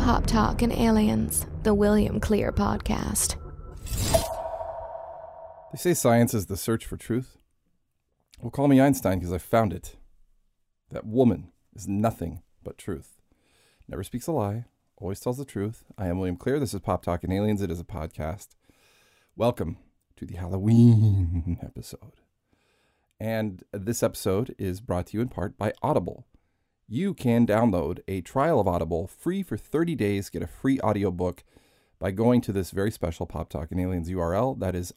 Pop Talk and Aliens, the William Clear podcast. They say science is the search for truth. Well, call me Einstein because I found it. That woman is nothing but truth. Never speaks a lie, always tells the truth. I am William Clear. This is Pop Talk and Aliens. It is a podcast. Welcome to the Halloween episode. And this episode is brought to you in part by Audible. You can download a trial of Audible free for 30 days, get a free audiobook by going to this very special Pop Talk and Aliens URL. That is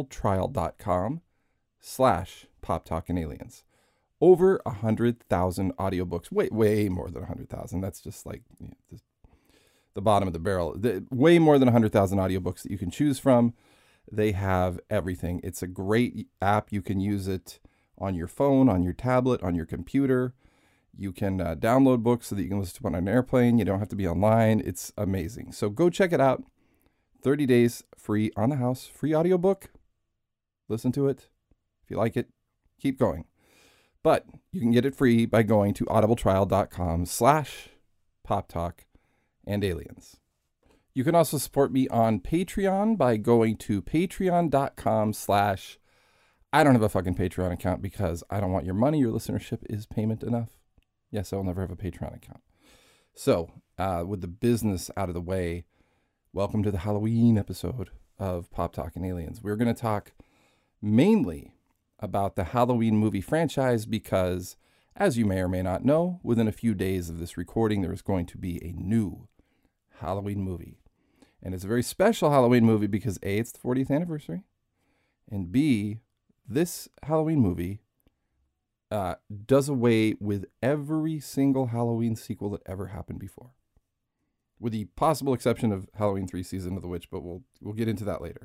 audibletrial.com/Pop Talk and Aliens. Over 100,000 audiobooks. Way more than 100,000. That's just like the bottom of the barrel. Way more than 100,000 audiobooks that you can choose from. They have everything. It's a great app. You can use it on your phone, on your tablet, on your computer. You can download books so that you can listen to it on an airplane. You don't have to be online. It's amazing. So go check it out. 30 days free on the house. Free audiobook. Listen to it. If you like it, keep going. But you can get it free by going to audibletrial.com/Pop Talk and Aliens. You can also support me on Patreon by going to patreon.com/ I don't have a fucking Patreon account because I don't want your money. Your listenership is payment enough. Yes, I will never have a Patreon account. So, with the business out of the way, welcome to the Halloween episode of Pop Talk and Aliens. We're going to talk mainly about the Halloween movie franchise because, as you may or may not know, within a few days of this recording, there is going to be a new Halloween movie. And it's a very special Halloween movie because A, it's the 40th anniversary, and B, this Halloween movie does away with every single Halloween sequel that ever happened before, with the possible exception of Halloween 3 Season of the Witch, but we'll get into that later.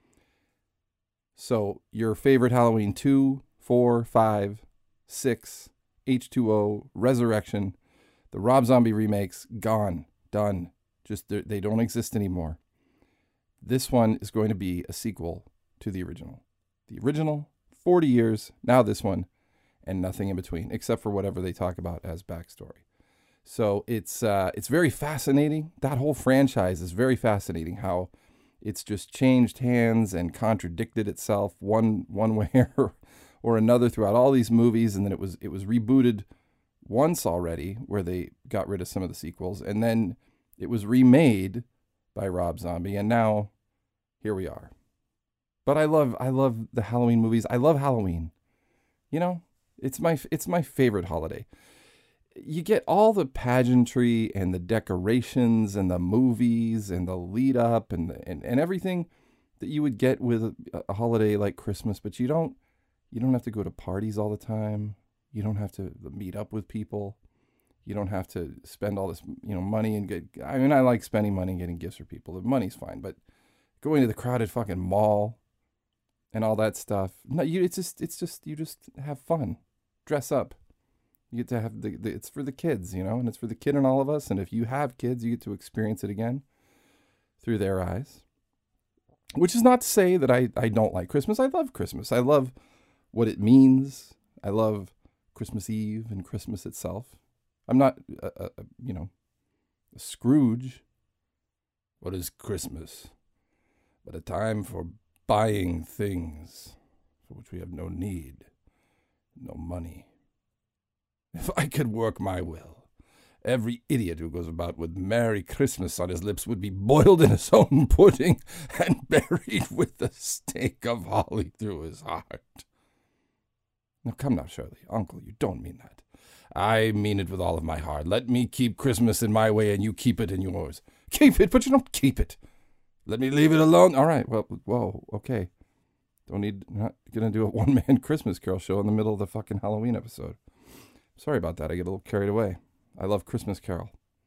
So your favorite Halloween 2, 4, 5, 6, H2O, Resurrection, the Rob Zombie remakes, gone, done. Just they don't exist anymore. This one is going to be a sequel to the original. The original, 40 years, now this one, and nothing in between, except for whatever they talk about as backstory. So it's very fascinating. That whole franchise is very fascinating, how it's just changed hands and contradicted itself one way or another throughout all these movies, and then it was rebooted once already, where they got rid of some of the sequels, and then it was remade by Rob Zombie, and now here we are. But I love the Halloween movies. I love Halloween. You know, it's my favorite holiday. You get all the pageantry and the decorations and the movies and the lead up and everything that you would get with a holiday like Christmas, but you don't have to go to parties all the time. You don't have to meet up with people. You don't have to spend all this, money and I like spending money and getting gifts for people. The money's fine, but going to the crowded fucking mall and all that stuff. No, you just have fun. Dress up. You get to have it's for the kids, and it's for the kid in all of us. And if you have kids, you get to experience it again through their eyes. Which is not to say that I don't like Christmas. I love Christmas. I love what it means. I love Christmas Eve and Christmas itself. I'm not, a Scrooge. What is Christmas but a time for buying things for which we have no need, no money? If I could work my will, every idiot who goes about with Merry Christmas on his lips would be boiled in his own pudding and buried with a stake of holly through his heart. Now come now, Shirley. Uncle, you don't mean that. I mean it with all of my heart. Let me keep Christmas in my way and you keep it in yours. Keep it, but you don't keep it. Let me leave it alone. All right, well, whoa, okay. Not going to do a one-man Christmas Carol show in the middle of the fucking Halloween episode. Sorry about that. I get a little carried away. I love Christmas Carol.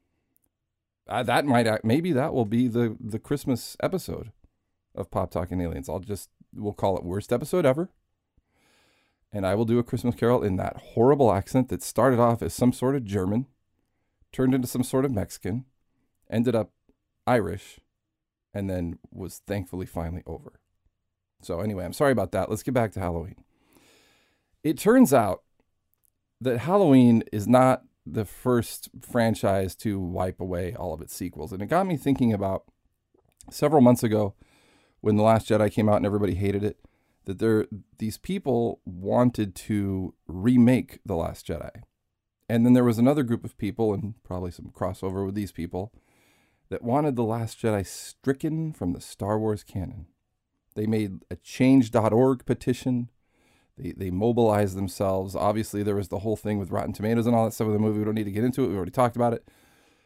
Maybe that will be the Christmas episode of Pop Talk and Aliens. We'll call it worst episode ever. And I will do a Christmas Carol in that horrible accent that started off as some sort of German, turned into some sort of Mexican, ended up Irish, and then was thankfully finally over. So anyway, I'm sorry about that. Let's get back to Halloween. It turns out that Halloween is not the first franchise to wipe away all of its sequels. And it got me thinking about several months ago when The Last Jedi came out and everybody hated it, that these people wanted to remake The Last Jedi. And then there was another group of people, and probably some crossover with these people, that wanted The Last Jedi stricken from the Star Wars canon. They made a change.org petition. They mobilized themselves. Obviously, there was the whole thing with Rotten Tomatoes and all that stuff with the movie. We don't need to get into it. We already talked about it.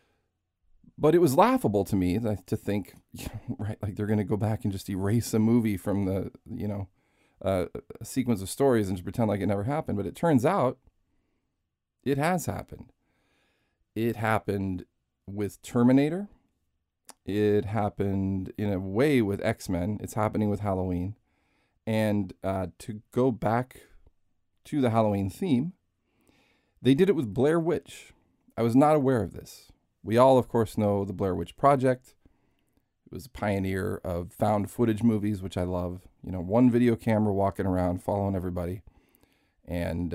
But it was laughable to me to think, right, like they're going to go back and just erase a movie from the, a sequence of stories and just pretend like it never happened. But it turns out it has happened. It happened with Terminator. It happened in a way with X-Men. It's happening with Halloween. And to go back to the Halloween theme, they did it with Blair Witch. I was not aware of this. We all, of course, know the Blair Witch Project. It was a pioneer of found footage movies, which I love. One video camera walking around, following everybody. And,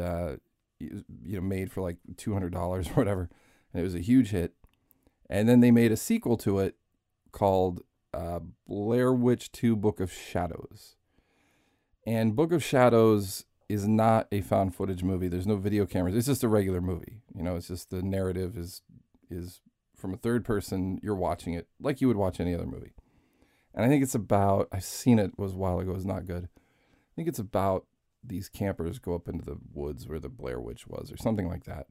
made for like $200 or whatever. And it was a huge hit. And then they made a sequel to it called Blair Witch 2 Book of Shadows. And Book of Shadows is not a found footage movie. There's no video cameras. It's just a regular movie. It's just the narrative is from a third person. You're watching it like you would watch any other movie. And I think it's about, I've seen it, was a while ago. It's not good. I think it's about these campers go up into the woods where the Blair Witch was or something like that.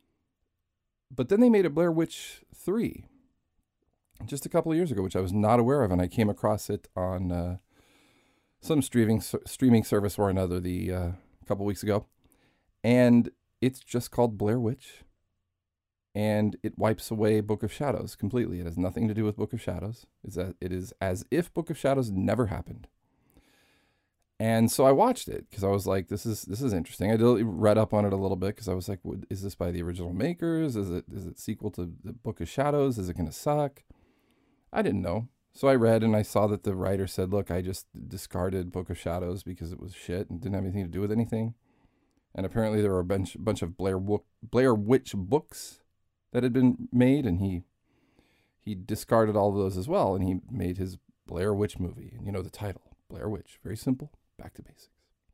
But then they made a Blair Witch 3 just a couple of years ago, which I was not aware of. And I came across it on some streaming service or another a couple weeks ago. And it's just called Blair Witch. And it wipes away Book of Shadows completely. It has nothing to do with Book of Shadows. It is as if Book of Shadows never happened. And so I watched it because I was like, this is interesting. I read up on it a little bit because I was like, is this by the original makers? Is it sequel to the Book of Shadows? Is it going to suck? I didn't know. So I read and I saw that the writer said, look, I just discarded Book of Shadows because it was shit and didn't have anything to do with anything. And apparently there were a bunch of Blair Witch books that had been made, and he discarded all of those as well, and he made his Blair Witch movie. And the title, Blair Witch, very simple, back to basics.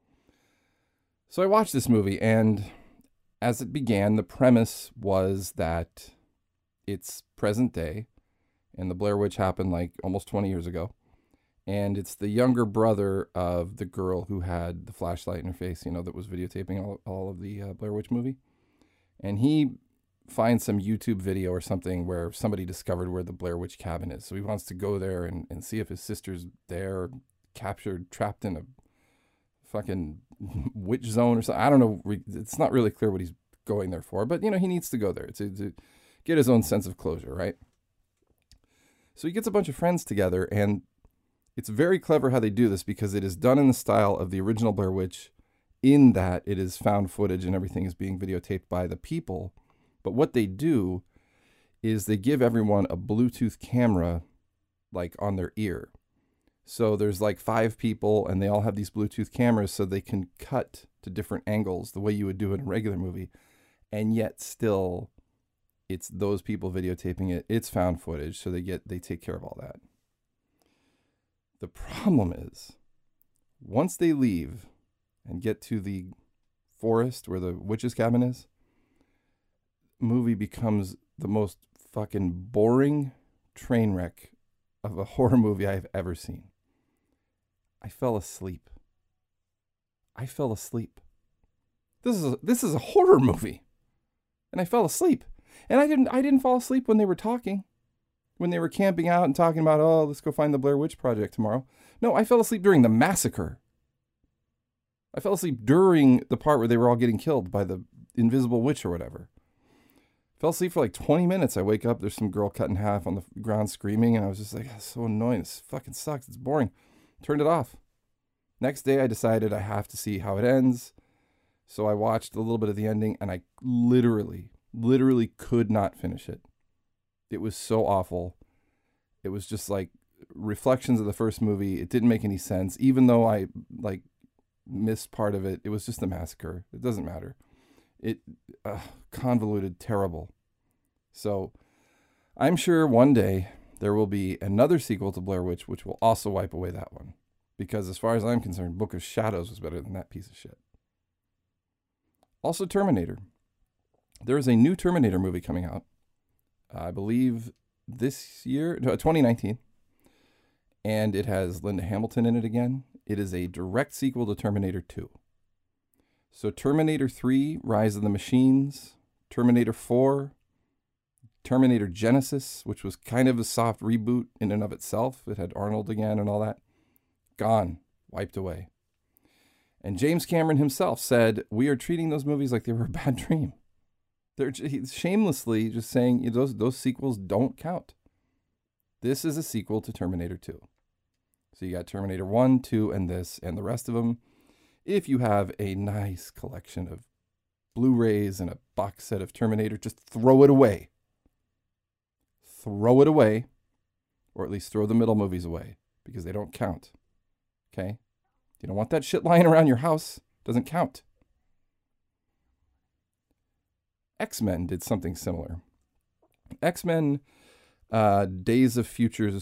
So I watched this movie, and as it began, the premise was that it's present day, and the Blair Witch happened like almost 20 years ago, and it's the younger brother of the girl who had the flashlight in her face, that was videotaping all of the Blair Witch movie, and he finds some YouTube video or something where somebody discovered where the Blair Witch cabin is. So he wants to go there and see if his sister's there, captured, trapped in a fucking witch zone or something. I don't know. It's not really clear what he's going there for, but he needs to go there to get his own sense of closure, right? So he gets a bunch of friends together, and it's very clever how they do this because it is done in the style of the original Blair Witch, in that it is found footage and everything is being videotaped by the people. But what they do is they give everyone a Bluetooth camera like on their ear. So there's like 5 people and they all have these Bluetooth cameras so they can cut to different angles the way you would do in a regular movie. And yet still it's those people videotaping it. It's found footage. So they take care of all that. The problem is once they leave and get to the forest where the witch's cabin is, movie becomes the most fucking boring train wreck of a horror movie I've ever seen. I fell asleep. This is a horror movie. And I fell asleep. And I didn't fall asleep when they were talking. When they were camping out and talking about, oh, let's go find the Blair Witch Project tomorrow. No, I fell asleep during the massacre. I fell asleep during the part where they were all getting killed by the invisible witch or whatever. Fell asleep for like 20 minutes. I wake up, there's some girl cut in half on the ground screaming, and I was just like, that's so annoying. This fucking sucks. It's boring. Turned it off. Next day, I decided I have to see how it ends. So I watched a little bit of the ending, and I literally could not finish it. It was so awful. It was just like reflections of the first movie. It didn't make any sense. Even though I missed part of it, it was just a massacre. It doesn't matter. It convoluted, terrible. So I'm sure one day there will be another sequel to Blair Witch, which will also wipe away that one. Because as far as I'm concerned, Book of Shadows was better than that piece of shit. Also, Terminator. There is a new Terminator movie coming out, I believe this year, 2019. And it has Linda Hamilton in it again. It is a direct sequel to Terminator 2. So Terminator 3, Rise of the Machines, Terminator 4, Terminator Genesis, which was kind of a soft reboot in and of itself. It had Arnold again and all that. Gone, wiped away. And James Cameron himself said, we are treating those movies like they were a bad dream. They're shamelessly just saying those sequels don't count. This is a sequel to Terminator 2. So you got Terminator 1, 2, and this, and the rest of them. If you have a nice collection of Blu-rays and a box set of Terminator, just throw it away. Throw it away, or at least throw the middle movies away, because they don't count. Okay? You don't want that shit lying around your house. It doesn't count. X-Men did something similar. X-Men Days of Future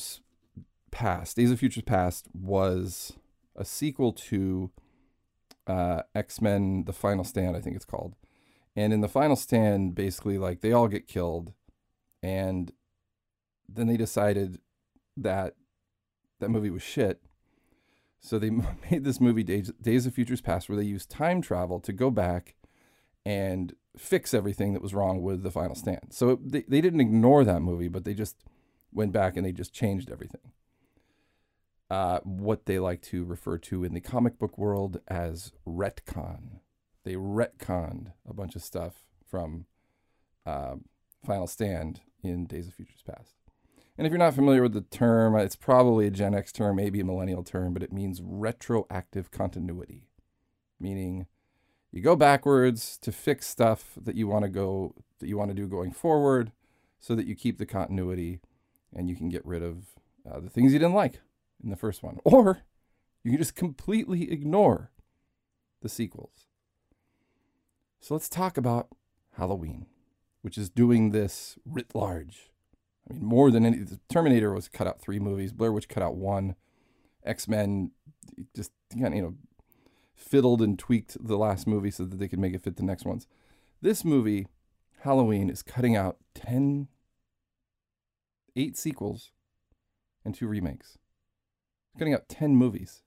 Past was a sequel to X-Men The Final Stand, I think it's called. And in The Final Stand, basically, like, they all get killed. And then they decided that that movie was shit. So they made this movie, Days of Futures Past, where they used time travel to go back and fix everything that was wrong with The Final Stand. So they didn't ignore that movie, but they just went back and they just changed everything. What they like to refer to in the comic book world as retcon. They retconned a bunch of stuff from Final Stand in Days of Futures Past. And if you're not familiar with the term, it's probably a Gen X term, maybe a millennial term, but it means retroactive continuity, meaning you go backwards to fix stuff that you want to do going forward, so that you keep the continuity and you can get rid of the things you didn't like in the first one, or you can just completely ignore the sequels. So let's talk about Halloween, which is doing this writ large. I mean, more than any. Terminator was cut out 3 movies. Blair Witch cut out 1. X-Men just fiddled and tweaked the last movie so that they could make it fit the next ones. This movie, Halloween, is cutting out 8 sequels and 2 remakes. Cutting out 10 movies.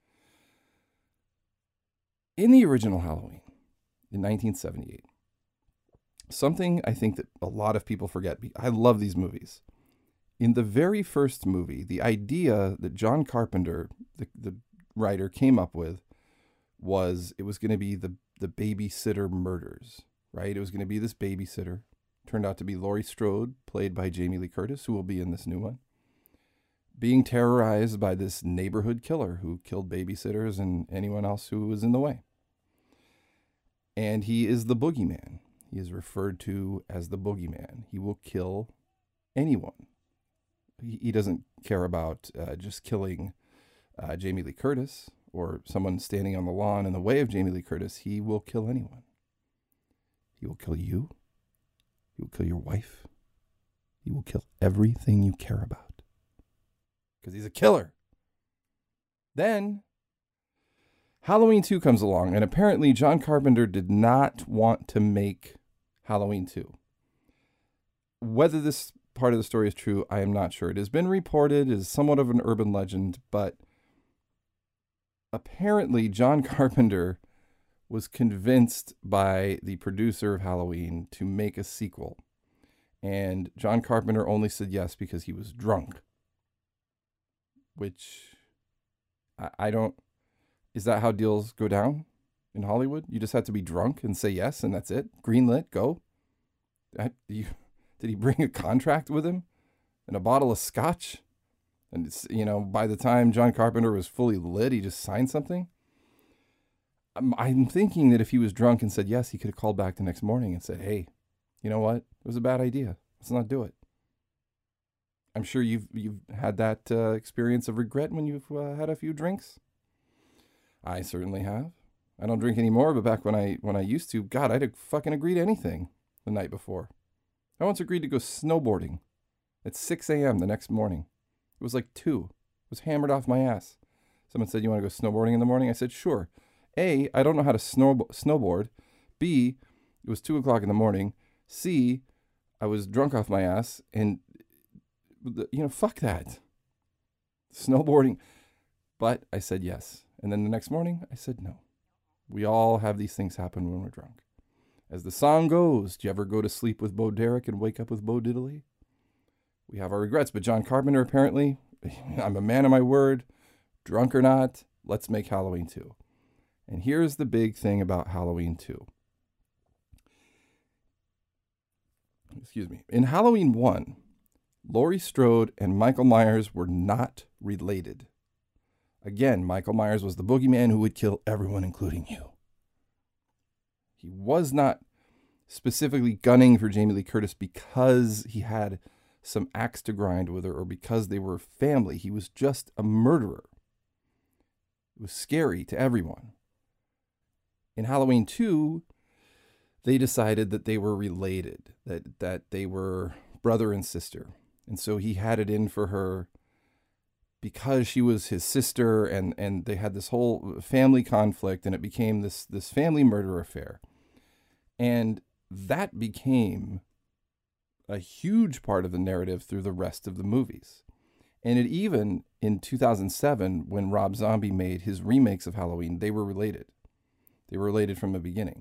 In the original Halloween, in 1978, something I think that a lot of people forget. I love these movies. In the very first movie, the idea that John Carpenter, the writer, came up with was it was going to be the babysitter murders, right? It was going to be this babysitter. Turned out to be Laurie Strode, played by Jamie Lee Curtis, who will be in this new one, being terrorized by this neighborhood killer who killed babysitters and anyone else who was in the way. And he is the boogeyman. He is referred to as the boogeyman. He will kill anyone. He doesn't care about just killing Jamie Lee Curtis or someone standing on the lawn in the way of Jamie Lee Curtis. He will kill anyone. He will kill you. He will kill your wife. He will kill everything you care about. Because he's a killer. Then Halloween 2 comes along, and apparently John Carpenter did not want to make Halloween 2. Whether this part of the story is true, I am not sure. It has been reported as somewhat of an urban legend, but apparently John Carpenter was convinced by the producer of Halloween to make a sequel. And John Carpenter only said yes because he was drunk. Which, I don't... Is that how deals go down in Hollywood? You just have to be drunk and say yes, and that's it? Greenlit, go? Did he bring a contract with him? And a bottle of scotch? And, by the time John Carpenter was fully lit, he just signed something? I'm thinking that if he was drunk and said yes, he could have called back the next morning and said, hey, you know what? It was a bad idea. Let's not do it. I'm sure you've had that experience of regret when you've had a few drinks. I certainly have. I don't drink anymore, but back when I used to, God, I'd fucking agree to anything the night before. I once agreed to go snowboarding at 6 a.m. the next morning. It was like 2. It was hammered off my ass. Someone said, you want to go snowboarding in the morning? I said, sure. A, I don't know how to snowboard. B, it was 2 o'clock in the morning. C, I was drunk off my ass. And, fuck that. Snowboarding. But I said yes. And then the next morning, I said no. We all have these things happen when we're drunk. As the song goes, do you ever go to sleep with Bo Derek and wake up with Bo Diddley? We have our regrets, but John Carpenter apparently, I'm a man of my word, drunk or not, let's make Halloween 2. And here's the big thing about Halloween 2. Excuse me. In Halloween 1, Laurie Strode and Michael Myers were not related. Again, Michael Myers was the boogeyman who would kill everyone, including you. He was not specifically gunning for Jamie Lee Curtis because he had some axe to grind with her or because they were family. He was just a murderer. It was scary to everyone. In Halloween 2, they decided that they were related, that they were brother and sister. And so he had it in for her because she was his sister, and they had this whole family conflict, and it became this family murder affair. And that became a huge part of the narrative through the rest of the movies. And it even, in 2007, when Rob Zombie made his remakes of Halloween, they were related. They were related from the beginning.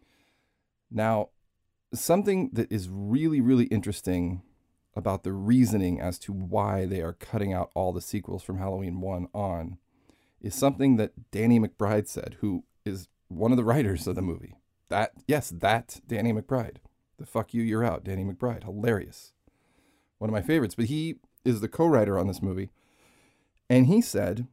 Now, something that is really, really interesting about the reasoning as to why they are cutting out all the sequels from Halloween 1 on is something that Danny McBride said, who is one of the writers of the movie. That Danny McBride. The fuck you, you're out, Danny McBride. Hilarious. One of my favorites. But he is the co-writer on this movie. And he said,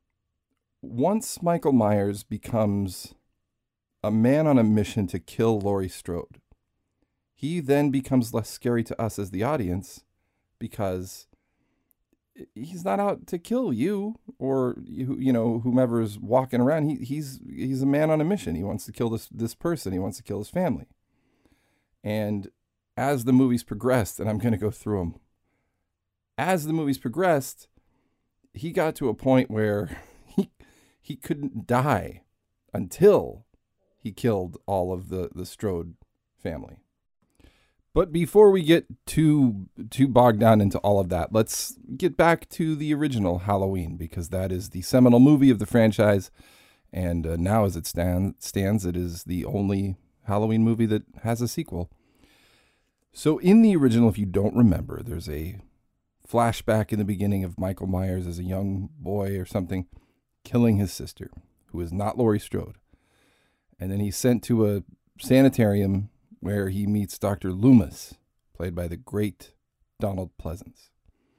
once Michael Myers becomes a man on a mission to kill Laurie Strode, he then becomes less scary to us as the audience because he's not out to kill you or whomever's walking around. He's a man on a mission. He wants to kill this person. He wants to kill his family. And as the movies progressed, and I'm going to go through them, as the movies progressed, he got to a point where he couldn't die until he killed all of the Strode family. But before we get too bogged down into all of that, let's get back to the original Halloween, because that is the seminal movie of the franchise. And now as it stands, it is the only Halloween movie that has a sequel. So in the original, if you don't remember, there's a flashback in the beginning of Michael Myers as a young boy or something killing his sister, who is not Laurie Strode. And then he's sent to a sanitarium where he meets Dr. Loomis, played by the great Donald Pleasence.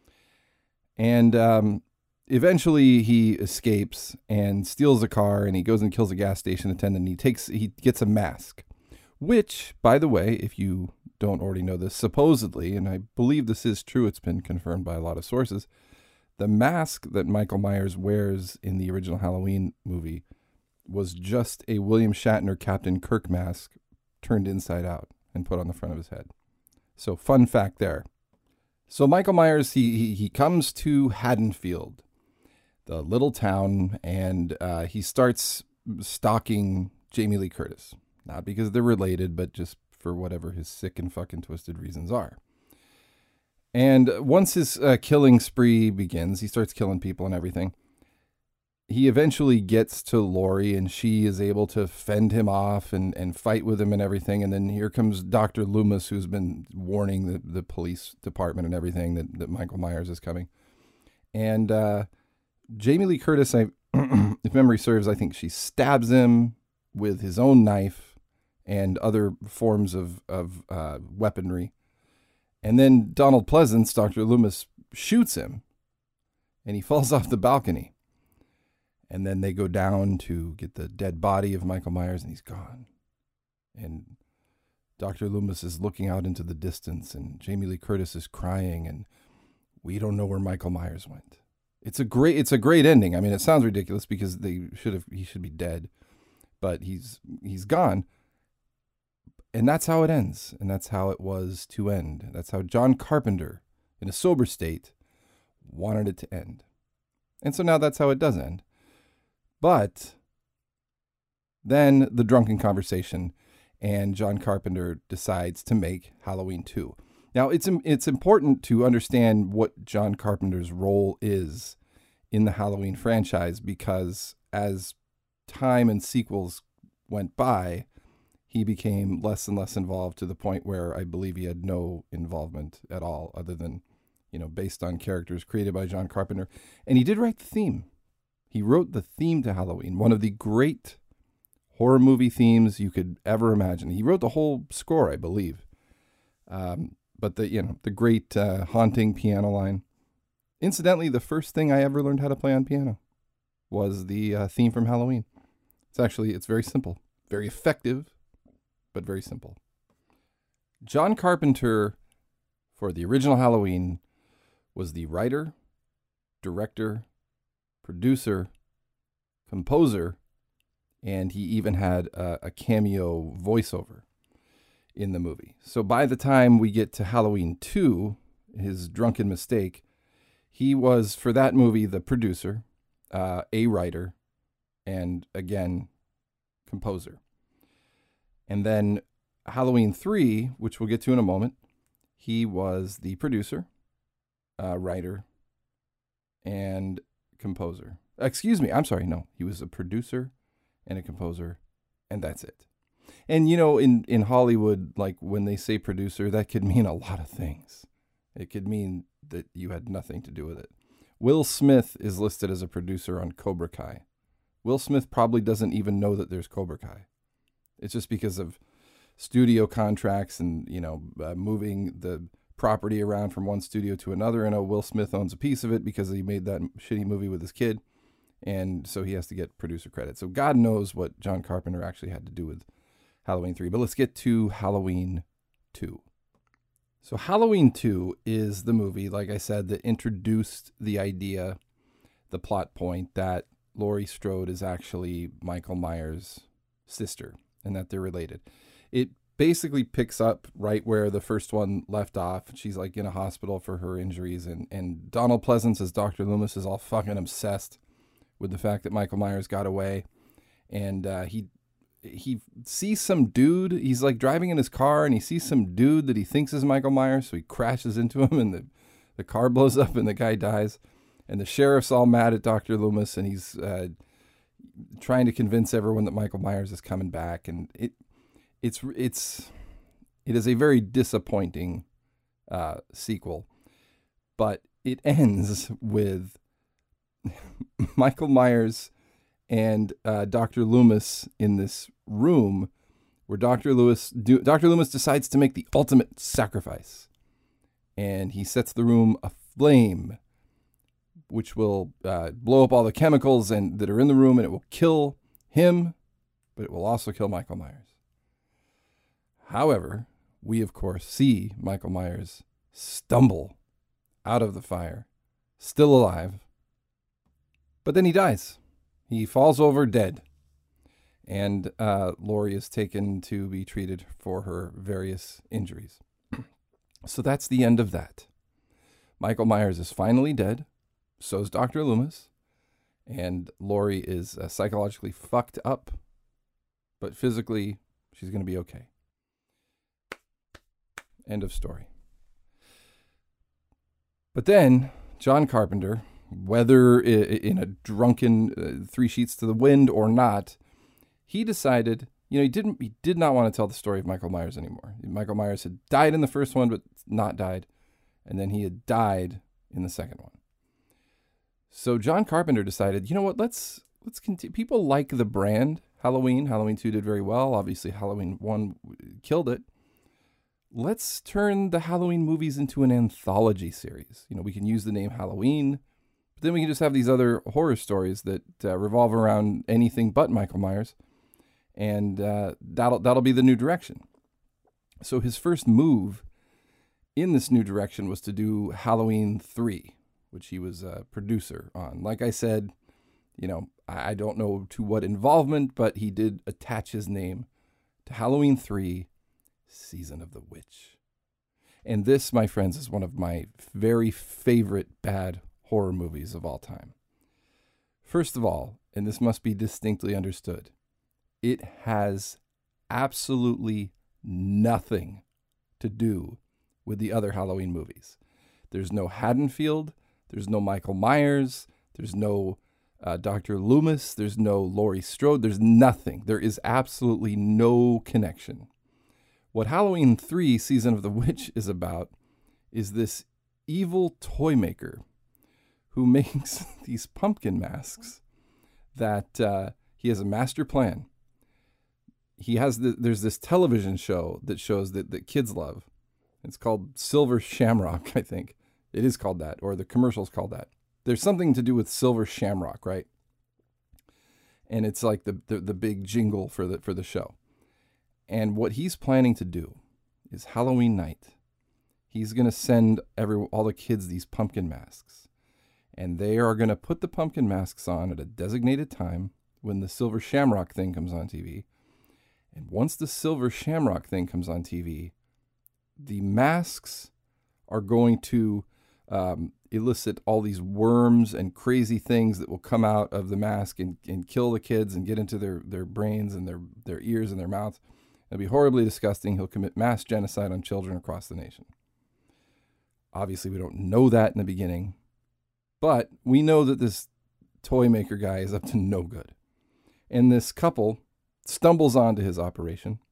And eventually he escapes and steals a car, and he goes and kills a gas station attendant. He gets a mask, which, by the way, if you don't already know this, supposedly, and I believe this is true, it's been confirmed by a lot of sources, the mask that Michael Myers wears in the original Halloween movie was just a William Shatner Captain Kirk mask turned inside out and put on the front of his head. So fun fact there. So Michael Myers, he comes to Haddonfield, the little town, and he starts stalking Jamie Lee Curtis. Not because they're related, but just for whatever his sick and fucking twisted reasons are. And once his killing spree begins, he starts killing people and everything. He eventually gets to Laurie, and she is able to fend him off and fight with him and everything. And then here comes Dr. Loomis, who's been warning the police department and everything that Michael Myers is coming. And Jamie Lee Curtis, if memory serves, I think she stabs him with his own knife and other forms of weaponry. And then Donald Pleasence, Dr. Loomis, shoots him, and he falls off the balcony. And then they go down to get the dead body of Michael Myers, and he's gone. And Dr. Loomis is looking out into the distance, and Jamie Lee Curtis is crying, and we don't know where Michael Myers went. It's a great ending. I mean, it sounds ridiculous because he should be dead. but he's gone. And that's how it ends. And that's how it was to end. That's how John Carpenter, in a sober state, wanted it to end. And so now that's how it does end. But then the drunken conversation, and John Carpenter decides to make Halloween 2. Now, it's important to understand what John Carpenter's role is in the Halloween franchise, because as time and sequels went by, he became less and less involved, to the point where I believe he had no involvement at all, other than, based on characters created by John Carpenter. And he did write the theme. He wrote the theme to Halloween, one of the great horror movie themes you could ever imagine. He wrote the whole score, I believe. But the great haunting piano line. Incidentally, the first thing I ever learned how to play on piano was the theme from Halloween. It's very simple, very effective, but very simple. John Carpenter, for the original Halloween, was the writer, director, producer, composer, and he even had a cameo voiceover in the movie. So by the time we get to Halloween 2, his drunken mistake, he was, for that movie, the producer, a writer, and again, composer. And then Halloween 3, which we'll get to in a moment, he was the producer, writer, and composer. Excuse me, I'm sorry, no. He was a producer and a composer, and that's it. And, in Hollywood, like when they say producer, that could mean a lot of things. It could mean that you had nothing to do with it. Will Smith is listed as a producer on Cobra Kai. Will Smith probably doesn't even know that there's Cobra Kai. It's just because of studio contracts and, moving the property around from one studio to another. I know Will Smith owns a piece of it because he made that shitty movie with his kid. And so he has to get producer credit. So God knows what John Carpenter actually had to do with Halloween 3. But let's get to Halloween 2. So Halloween 2 is the movie, like I said, that introduced the idea, the plot point, that Laurie Strode is actually Michael Myers' sister and that they're related. It basically picks up right where the first one left off. She's like in a hospital for her injuries, and Donald Pleasance as Dr. Loomis is all fucking obsessed with the fact that Michael Myers got away. And he sees some dude. He's like driving in his car, and he sees some dude that he thinks is Michael Myers. So he crashes into him, and the car blows up, and the guy dies. And the sheriff's all mad at Dr. Loomis, and he's trying to convince everyone that Michael Myers is coming back. And it is a very disappointing sequel, but it ends with Michael Myers and Dr. Loomis in this room where Dr. Loomis decides to make the ultimate sacrifice. And he sets the room aflame, which will blow up all the chemicals that are in the room, and it will kill him, but it will also kill Michael Myers. However, we, of course, see Michael Myers stumble out of the fire, still alive, but then he dies. He falls over dead, and Laurie is taken to be treated for her various injuries. So that's the end of that. Michael Myers is finally dead. So is Dr. Loomis. And Laurie is psychologically fucked up, but physically, she's going to be okay. End of story. But then, John Carpenter, whether in a drunken 3 sheets to the wind or not, he decided, he did not want to tell the story of Michael Myers anymore. Michael Myers had died in the first one, but not died. And then he had died in the second one. So John Carpenter decided, let's continue. People like the brand Halloween. Halloween 2 did very well. Obviously, Halloween 1 killed it. Let's turn the Halloween movies into an anthology series. We can use the name Halloween, but then we can just have these other horror stories that revolve around anything but Michael Myers, and that'll be the new direction. So his first move in this new direction was to do Halloween 3, which he was a producer on. Like I said, I don't know to what involvement, but he did attach his name to Halloween 3, Season of the Witch. And this, my friends, is one of my very favorite bad horror movies of all time. First of all, and this must be distinctly understood, it has absolutely nothing to do with the other Halloween movies. There's no Haddonfield, there's no Michael Myers, there's no Dr. Loomis, there's no Laurie Strode, there's nothing. There is absolutely no connection. What Halloween 3, Season of the Witch is about is this evil toy maker who makes these pumpkin masks that he has a master plan. There's this television show that shows that kids love. It's called Silver Shamrock, I think. It is called that, or the commercial's called that. There's something to do with Silver Shamrock, right? And it's like the big jingle for the show. And what he's planning to do is Halloween night, he's going to send all the kids these pumpkin masks. And they are going to put the pumpkin masks on at a designated time when the Silver Shamrock thing comes on TV. And once the Silver Shamrock thing comes on TV, the masks are going to elicit all these worms and crazy things that will come out of the mask and kill the kids and get into their brains and their ears and their mouths. It'll be horribly disgusting. He'll commit mass genocide on children across the nation. Obviously, we don't know that in the beginning, but we know that this toy maker guy is up to no good. And this couple stumbles onto his operation.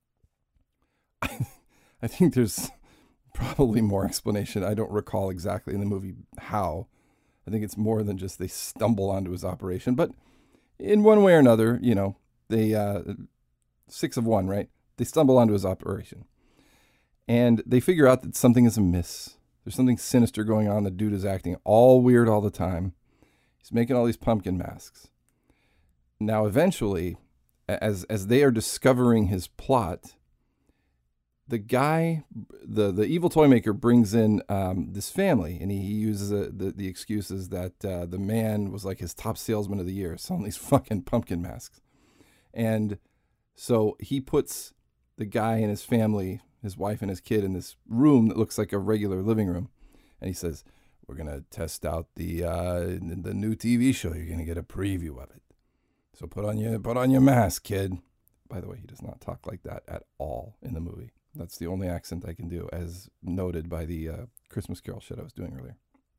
I think there's probably more explanation. I don't recall exactly in the movie how. I think it's more than just they stumble onto his operation. But in one way or another, they 6 of 1, right? They stumble onto his operation. And they figure out that something is amiss. There's something sinister going on. The dude is acting all weird all the time. He's making all these pumpkin masks. Now, eventually, as they are discovering his plot, the guy, the evil toy maker, brings in this family, and he uses the excuses that the man was like his top salesman of the year, selling these fucking pumpkin masks. And so he puts the guy and his family, his wife and his kid, in this room that looks like a regular living room. And he says, we're going to test out the new TV show. You're going to get a preview of it. So put on your mask, kid. By the way, he does not talk like that at all in the movie. That's the only accent I can do, as noted by the Christmas Carol shit I was doing earlier.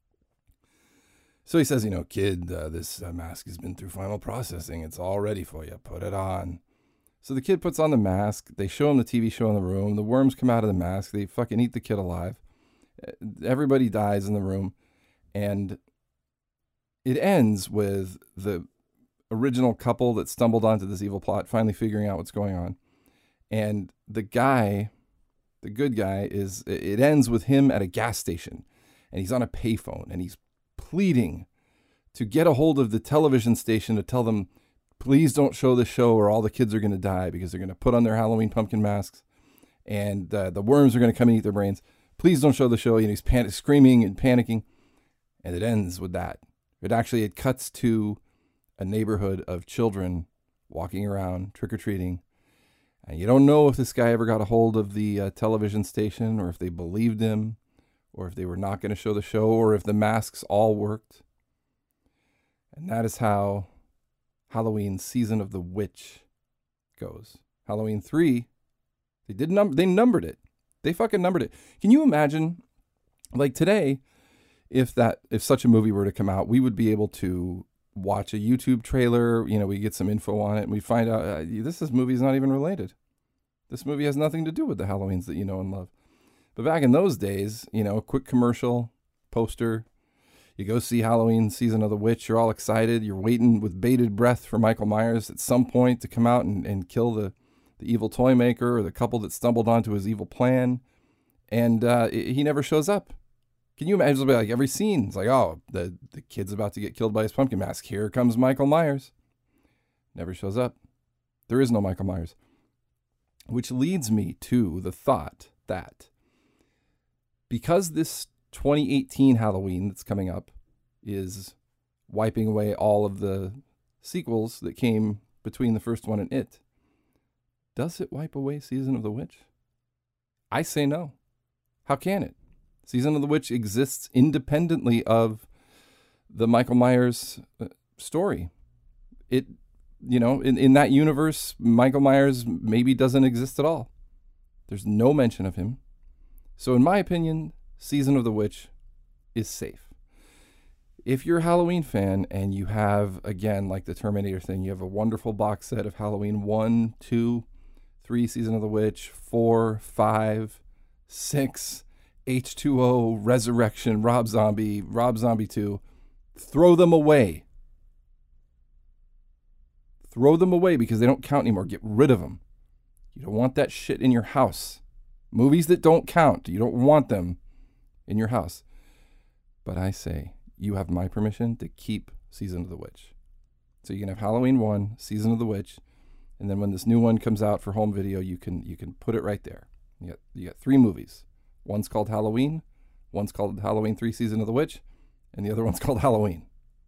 So he says, kid, this mask has been through final processing. It's all ready for you. Put it on. So the kid puts on the mask. They show him the TV show in the room. The worms come out of the mask. They fucking eat the kid alive. Everybody dies in the room. And it ends with the original couple that stumbled onto this evil plot finally figuring out what's going on. And the guy, the good guy, it ends with him at a gas station. And he's on a payphone. And he's pleading to get a hold of the television station to tell them, please don't show the show or all the kids are going to die, because they're going to put on their Halloween pumpkin masks and the worms are going to come and eat their brains. Please don't show the show. He's screaming and panicking. And it ends with that. It cuts to a neighborhood of children walking around trick-or-treating. And you don't know if this guy ever got a hold of the television station, or if they believed him, or if they were not going to show the show, or if the masks all worked. And that is how Halloween Season of the Witch goes. Halloween 3, they numbered it. They fucking numbered it. Can you imagine, like today, if such a movie were to come out, we would be able to watch a YouTube trailer, we get some info on it, and we find out this movie is not even related. This movie has nothing to do with the Halloweens that you know and love. But back in those days, a quick commercial, poster, you go see Halloween Season of the Witch, you're all excited, you're waiting with bated breath for Michael Myers at some point to come out and kill the evil toy maker or the couple that stumbled onto his evil plan, and he never shows up. Can you imagine, like every scene, it's like, oh, the kid's about to get killed by his pumpkin mask. Here comes Michael Myers. Never shows up. There is no Michael Myers. Which leads me to the thought that because this 2018 Halloween that's coming up is wiping away all of the sequels that came between the first one and it. Does it wipe away Season of the Witch? I say no. How can it? Season of the Witch exists independently of the Michael Myers story. It, in that universe, Michael Myers maybe doesn't exist at all. There's no mention of him. So in my opinion, Season of the Witch is safe. If you're a Halloween fan and you have, again, like the Terminator thing, you have a wonderful box set of Halloween 1, 2, 3, Season of the Witch, 4, 5, 6, H2O, Resurrection, Rob Zombie 2, throw them away. Throw them away because they don't count anymore. Get rid of them. You don't want that shit in your house. Movies that don't count, you don't want them in your house. But I say, you have my permission to keep Season of the Witch. So you can have Halloween 1, Season of the Witch, and then when this new one comes out for home video, you can put it right there. You got 3 movies. One's called Halloween, one's called Halloween 3 Season of the Witch, and the other one's called Halloween.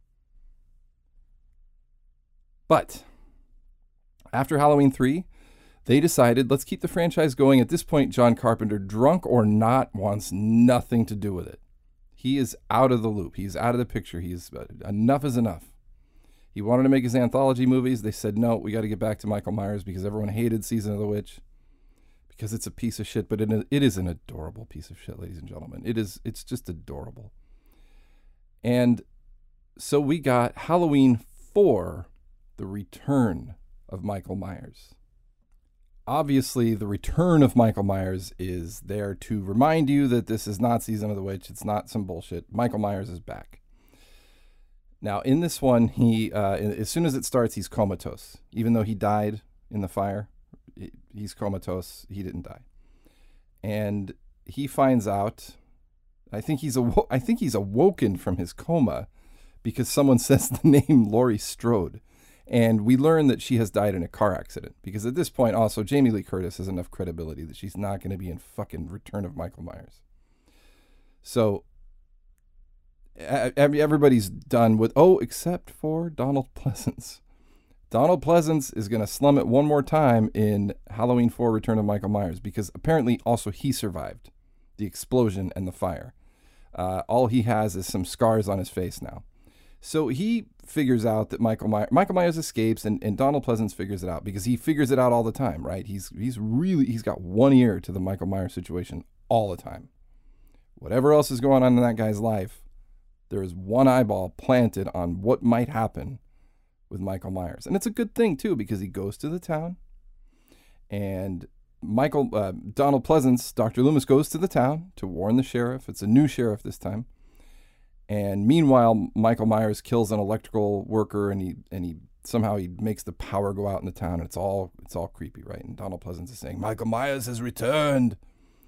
But after Halloween 3, they decided, let's keep the franchise going. At this point, John Carpenter, drunk or not, wants nothing to do with it. He is out of the loop. He's out of the picture. Enough is enough. He wanted to make his anthology movies. They said, no, we got to get back to Michael Myers because everyone hated Season of the Witch because it's a piece of shit. But it is an adorable piece of shit, ladies and gentlemen. It's just adorable. And so we got Halloween 4, The Return of Michael Myers. Obviously, the return of Michael Myers is there to remind you that this is not Season of the Witch. It's not some bullshit. Michael Myers is back. Now, in this one, he as soon as it starts, he's comatose. Even though he died in the fire, he's comatose. He didn't die. And he finds out, I think he's awoken from his coma because someone says the name Laurie Strode. And we learn that she has died in a car accident because at this point also Jamie Lee Curtis has enough credibility that she's not going to be in fucking Return of Michael Myers. So everybody's done with, except for Donald Pleasence. Donald Pleasence is going to slum it one more time in Halloween 4 Return of Michael Myers because apparently also he survived the explosion and the fire. All he has is some scars on his face now. So he figures out that Michael Myers escapes, and Donald Pleasence figures it out because he figures it out all the time, right? He's got one ear to the Michael Myers situation all the time. Whatever else is going on in that guy's life, there is one eyeball planted on what might happen with Michael Myers. And it's a good thing too, because he goes to the town and Donald Pleasence, Dr. Loomis, goes to the town to warn the sheriff. It's a new sheriff this time. And meanwhile, Michael Myers kills an electrical worker, and he somehow makes the power go out in the town. And it's all creepy, right? And Donald Pleasence is saying, "Michael Myers has returned."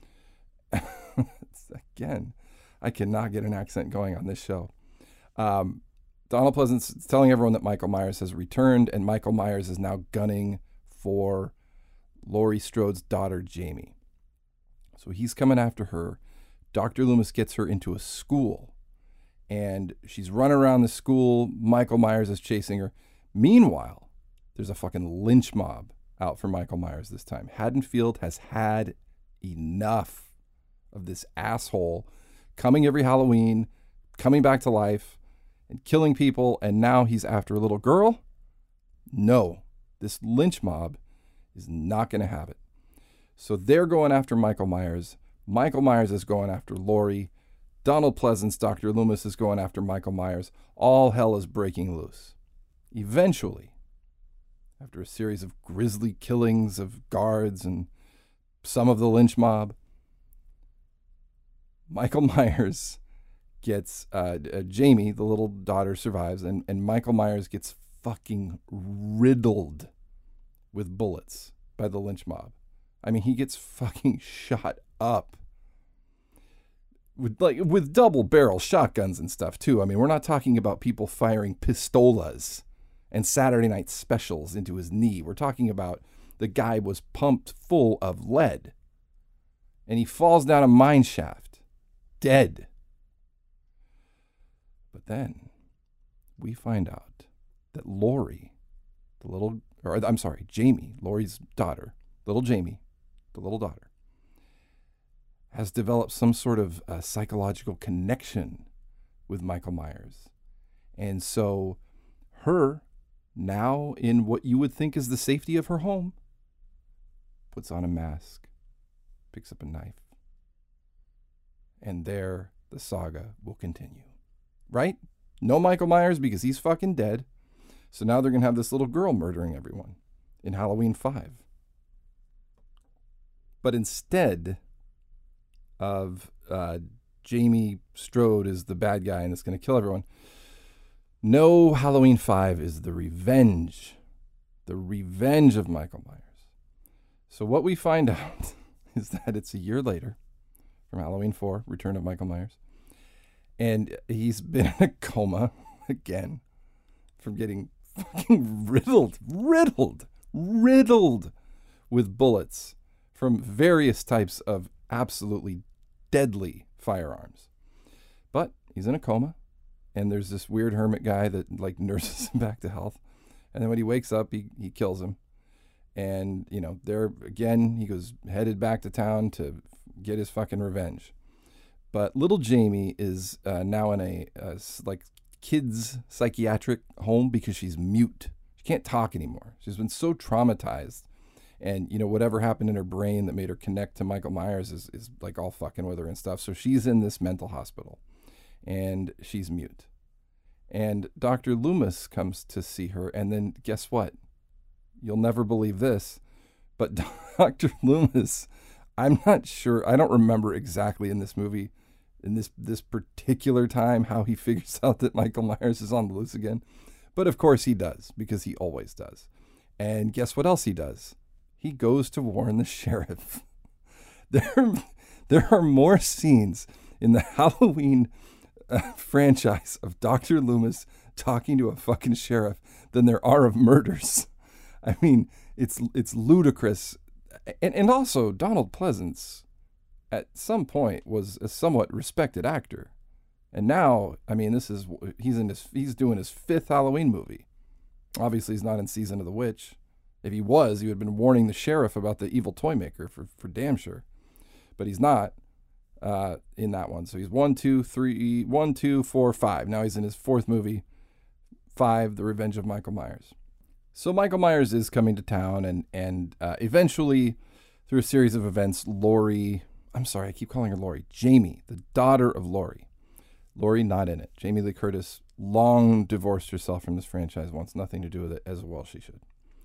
Again, I cannot get an accent going on this show. Donald Pleasence is telling everyone that Michael Myers has returned, and Michael Myers is now gunning for Laurie Strode's daughter, Jamie. So he's coming after her. Dr. Loomis gets her into a school, and she's running around the school. Michael Myers is chasing her. Meanwhile, there's a fucking lynch mob out for Michael Myers this time. Haddonfield has had enough of this asshole coming every Halloween, coming back to life, and killing people, and now he's after a little girl? No, this lynch mob is not going to have it. So they're going after Michael Myers. Michael Myers is going after Laurie. Donald Pleasence, Dr. Loomis, is going after Michael Myers. All hell is breaking loose. Eventually, after a series of grisly killings of guards and some of the lynch mob, Michael Myers gets, Jamie, the little daughter, survives, and Michael Myers gets fucking riddled with bullets by the lynch mob. I mean, he gets fucking shot up with double barrel shotguns and stuff too. I mean, we're not talking about people firing pistolas and Saturday Night Specials into his knee. We're talking about the guy was pumped full of lead, and he falls down a mine shaft, dead. But then we find out that Laurie, Jamie, Laurie's daughter, little Jamie, the little daughter, has developed some sort of psychological connection with Michael Myers. And so her, now in what you would think is the safety of her home, puts on a mask, picks up a knife, and there the saga will continue. Right? No Michael Myers because he's fucking dead. So now they're going to have this little girl murdering everyone in Halloween 5. But instead of Jamie Strode is the bad guy and it's going to kill everyone, no, Halloween 5 is the revenge of Michael Myers. So what we find out is that it's a year later from Halloween 4, Return of Michael Myers. And he's been in a coma again from getting fucking riddled with bullets from various types of absolutely deadly firearms. But he's in a coma, and there's this weird hermit guy that like nurses him back to health. And then when he wakes up, he kills him. And, you know, there again, he goes headed back to town to get his fucking revenge. But little Jamie is now in a like kids psychiatric home because she's mute. She can't talk anymore. She's been so traumatized. And, you know, whatever happened in her brain that made her connect to Michael Myers is like all fucking with her and stuff. So she's in this mental hospital and she's mute. And Dr. Loomis comes to see her. And then guess what? You'll never believe this, but Dr. Loomis, I'm not sure. I don't remember exactly in this movie, in this particular time, how he figures out that Michael Myers is on the loose again. But of course he does, because he always does. And guess what else he does? He goes to warn the sheriff. There are more scenes in the Halloween franchise of Dr. Loomis talking to a fucking sheriff than there are of murders. I mean, it's ludicrous. And also, Donald Pleasence, at some point, was a somewhat respected actor. And now, I mean, he's doing his 5th Halloween movie. Obviously, he's not in Season of the Witch. If he was, he would have been warning the sheriff about the evil toy maker for damn sure. But he's not in that one. So he's 1, 2, 3, 1, 2, 4, 5. Now he's in his 4th movie, 5, The Revenge of Michael Myers. So Michael Myers is coming to town, and eventually, through a series of events, Jamie, the daughter of Laurie, not in it. Jamie Lee Curtis long divorced herself from this franchise, wants nothing to do with it, as well she should.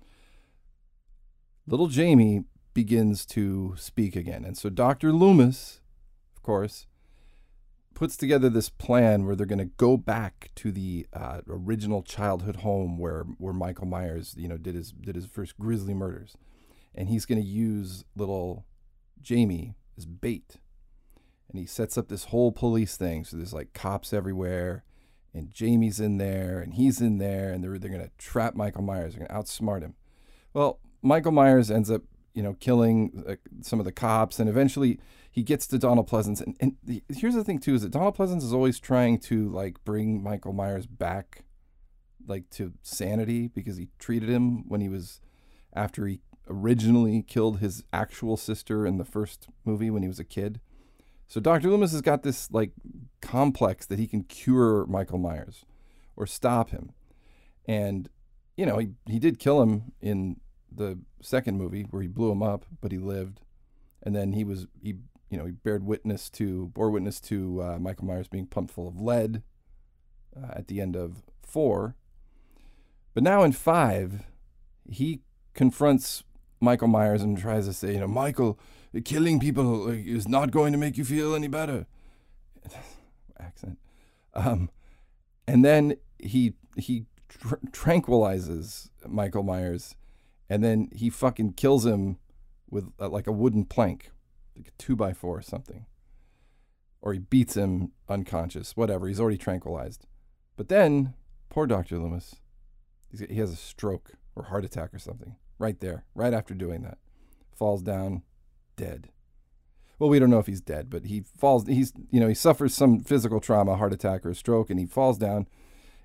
Little Jamie begins to speak again, and so Dr. Loomis, of course, puts together this plan where they're going to go back to the original childhood home where Michael Myers, you know, did his first grisly murders, and he's going to use little Jamie as bait, and he sets up this whole police thing. So there's like cops everywhere, and Jamie's in there, and he's in there, and they're going to trap Michael Myers. They're going to outsmart him. Well, Michael Myers ends up, you know, killing some of the cops, and eventually he gets to Donald Pleasence. And here's the thing, too, is that Donald Pleasence is always trying to, like, bring Michael Myers back, like, to sanity, because he treated him after he originally killed his actual sister in the first movie when he was a kid. So Dr. Loomis has got this, like, complex that he can cure Michael Myers or stop him. And, you know, he did kill him in the second movie where he blew him up, but he lived. And then he bore witness to Michael Myers being pumped full of lead at the end of 4. But now in 5, he confronts Michael Myers and tries to say, you know, Michael, killing people is not going to make you feel any better. Accent. And then he tranquilizes Michael Myers, and then he fucking kills him with like a wooden plank, like a 2x4 or something. Or he beats him unconscious, whatever. He's already tranquilized. But then, poor Dr. Loomis, he has a stroke or heart attack or something right there, right after doing that. Falls down, dead. Well, we don't know if he's dead, but he suffers some physical trauma, heart attack or a stroke, and he falls down.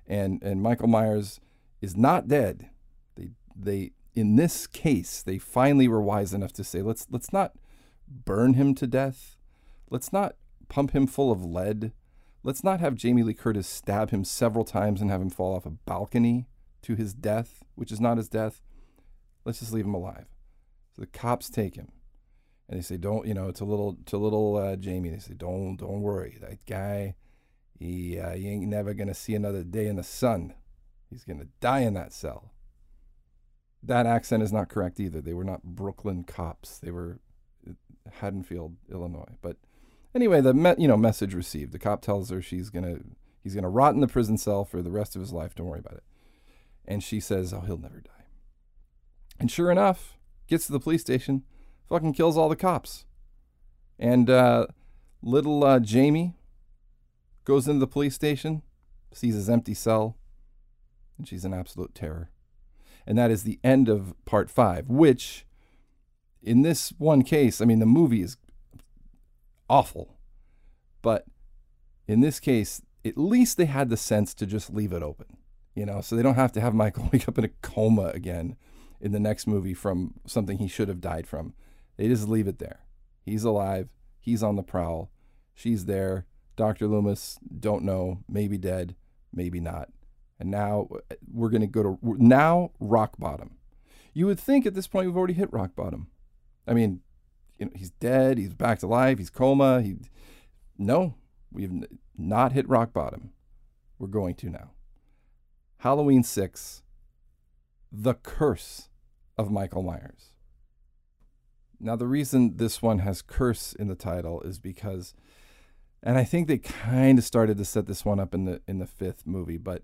And Michael Myers is not dead. They in this case, they finally were wise enough to say, let's not burn him to death. Let's not pump him full of lead. Let's not have Jamie Lee Curtis stab him several times and have him fall off a balcony to his death, which is not his death. Let's just leave him alive. So the cops take him, and they say, "Don't," to little Jamie. They say, "Don't worry. That guy, he ain't never gonna see another day in the sun. He's gonna die in that cell." That accent is not correct either. They were not Brooklyn cops. They were Haddonfield, Illinois. But anyway, the message received. The cop tells her he's gonna rot in the prison cell for the rest of his life. Don't worry about it. And she says, "Oh, he'll never die." And sure enough, gets to the police station, fucking kills all the cops. And little Jamie goes into the police station, sees his empty cell, and she's an absolute terror. And that is the end of part 5, which in this one case, I mean, the movie is awful. But in this case, at least they had the sense to just leave it open, so they don't have to have Michael wake up in a coma again in the next movie from something he should have died from. They just leave it there. He's alive. He's on the prowl. She's there. Dr. Loomis, don't know, maybe dead, maybe not. And now we're going to go to rock bottom. You would think at this point we've already hit rock bottom. I mean, he's dead. He's back to life. He's coma. No, we've not hit rock bottom. We're going to now. Halloween 6, The Curse of Michael Myers. Now, the reason this one has curse in the title is because, and I think they kind of started to set this one up in the 5th movie, but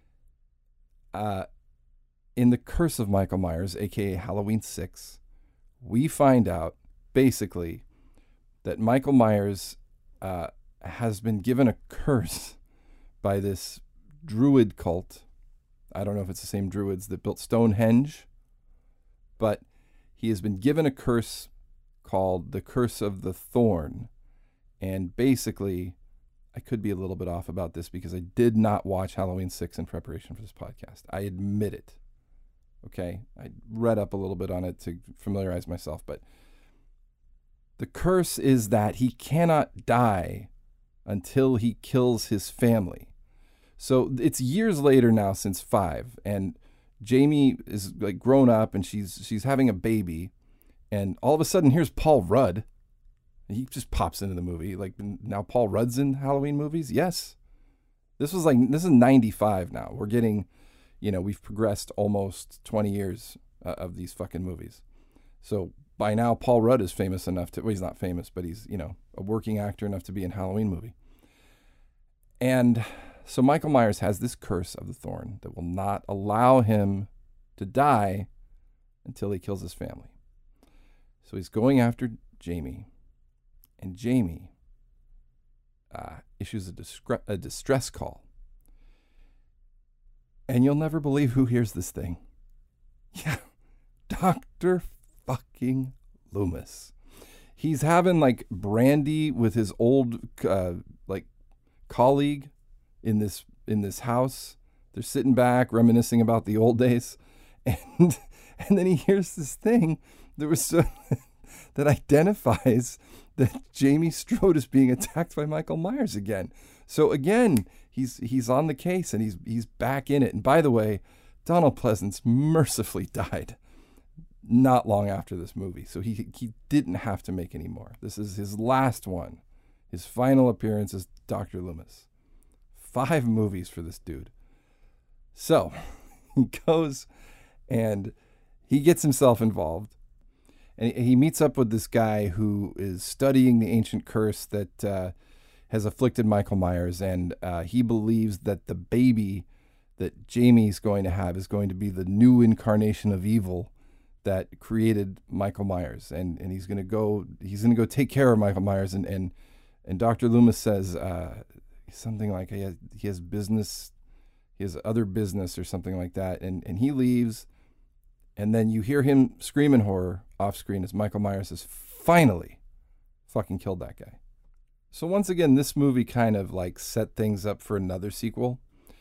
in The Curse of Michael Myers, aka Halloween 6, we find out basically that Michael Myers has been given a curse by this druid cult. I don't know if it's the same druids that built Stonehenge, but he has been given a curse called the Curse of the Thorn. And basically, I could be a little bit off about this because I did not watch Halloween 6 in preparation for this podcast. I admit it. Okay? I read up a little bit on it to familiarize myself, but the curse is that he cannot die until he kills his family. So it's years later now since 5, and Jamie is like grown up and she's having a baby, and all of a sudden here's Paul Rudd. He just pops into the movie. Like, now Paul Rudd's in Halloween movies? Yes. This is 95 now. We're getting, we've progressed almost 20 years of these fucking movies. So by now Paul Rudd is famous enough to, well, he's not famous, but he's, a working actor enough to be in a Halloween movie. And so Michael Myers has this curse of the thorn that will not allow him to die until he kills his family. So he's going after Jamie, and Jamie issues a distress call. And you'll never believe who hears this thing. Yeah, Dr. fucking Loomis. He's having like brandy with his old colleague in this house. They're sitting back reminiscing about the old days, and then he hears this thing that identifies that Jamie Strode is being attacked by Michael Myers again. So again, he's on the case and he's back in it. And by the way, Donald Pleasance mercifully died not long after this movie, so he didn't have to make any more. This is his last one. His final appearance as Dr. Loomis. 5 movies for this dude. So he goes and he gets himself involved. And he meets up with this guy who is studying the ancient curse that has afflicted Michael Myers. And he believes that the baby that Jamie's going to have is going to be the new incarnation of evil that created Michael Myers. And he's going to go take care of Michael Myers. And Dr. Loomis says something like he has business, he has other business or something like that. And he leaves. And then you hear him scream in horror off screen as Michael Myers has finally fucking killed that guy. So once again, this movie kind of like set things up for another sequel.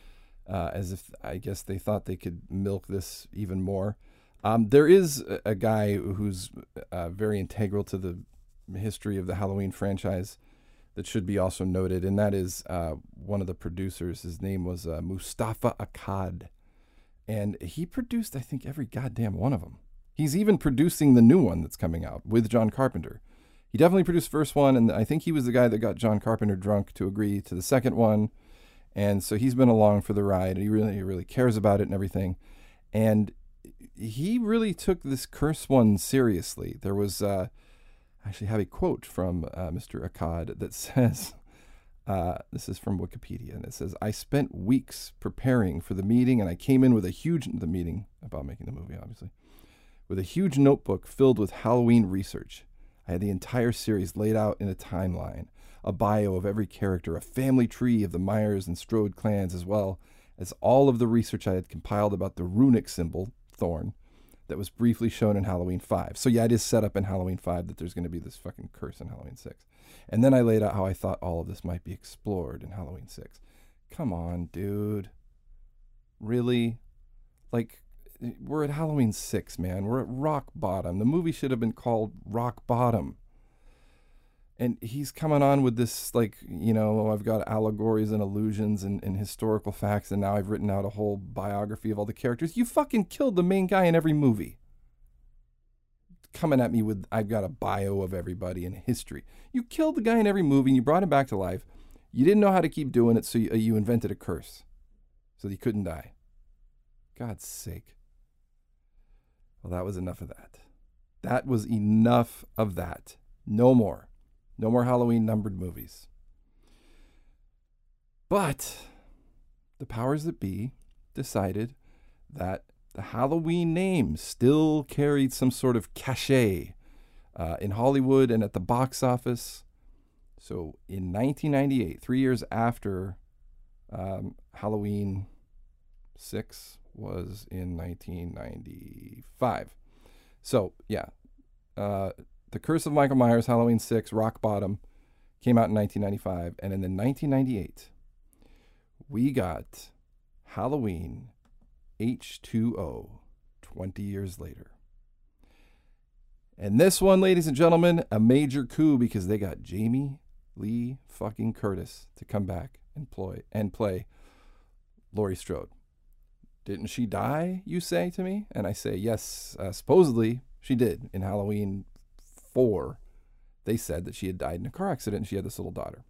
as if I guess they thought they could milk this even more. There is a guy who's very integral to the history of the Halloween franchise that should be also noted, and that is one of the producers. His name was Mustafa Akkad, and he produced, I think, every goddamn one of them. He's even producing the new one that's coming out with John Carpenter. He definitely produced the first one, and I think he was the guy that got John Carpenter drunk to agree to the second one, and so he's been along for the ride, and he really cares about it and everything, and he really took this Curse one seriously. There was, I actually have a quote from Mr. Akkad that says, this is from Wikipedia, and it says, "I spent weeks preparing for the meeting, and I came in with the meeting about making the movie, obviously, with a huge notebook filled with Halloween research. I had the entire series laid out in a timeline, a bio of every character, a family tree of the Myers and Strode clans, as well as all of the research I had compiled about the runic symbol, Thorn, that was briefly shown in Halloween 5. So yeah, it is set up in Halloween 5 that there's going to be this fucking curse in Halloween 6. And then I laid out how I thought all of this might be explored in Halloween 6. Come on, dude. Really? Like, we're at Halloween 6, man. We're at rock bottom. The movie should have been called Rock Bottom. And he's coming on with this, like, you know, I've got allegories and allusions and historical facts, and now I've written out a whole biography of all the characters. You fucking killed the main guy in every movie. Coming at me with, I've got a bio of everybody and history. You killed the guy in every movie, and you brought him back to life. You didn't know how to keep doing it, so you invented a curse so that he couldn't die. God's sake. Well, that was enough of that. That was enough of that. No more. No more Halloween numbered movies. But the powers that be decided that the Halloween name still carried some sort of cachet in Hollywood and at the box office. So in 1998, 3 years after Halloween 6 was in 1995. So, yeah. The Curse of Michael Myers, Halloween 6, Rock Bottom, came out in 1995. And in 1998, we got Halloween H2O, 20 years later. And this one, ladies and gentlemen, a major coup because they got Jamie Lee fucking Curtis to come back and play Laurie Strode. Didn't she die, you say to me? And I say, yes, supposedly she did in Halloween 4. They said that she had died in a car accident and she had this little daughter.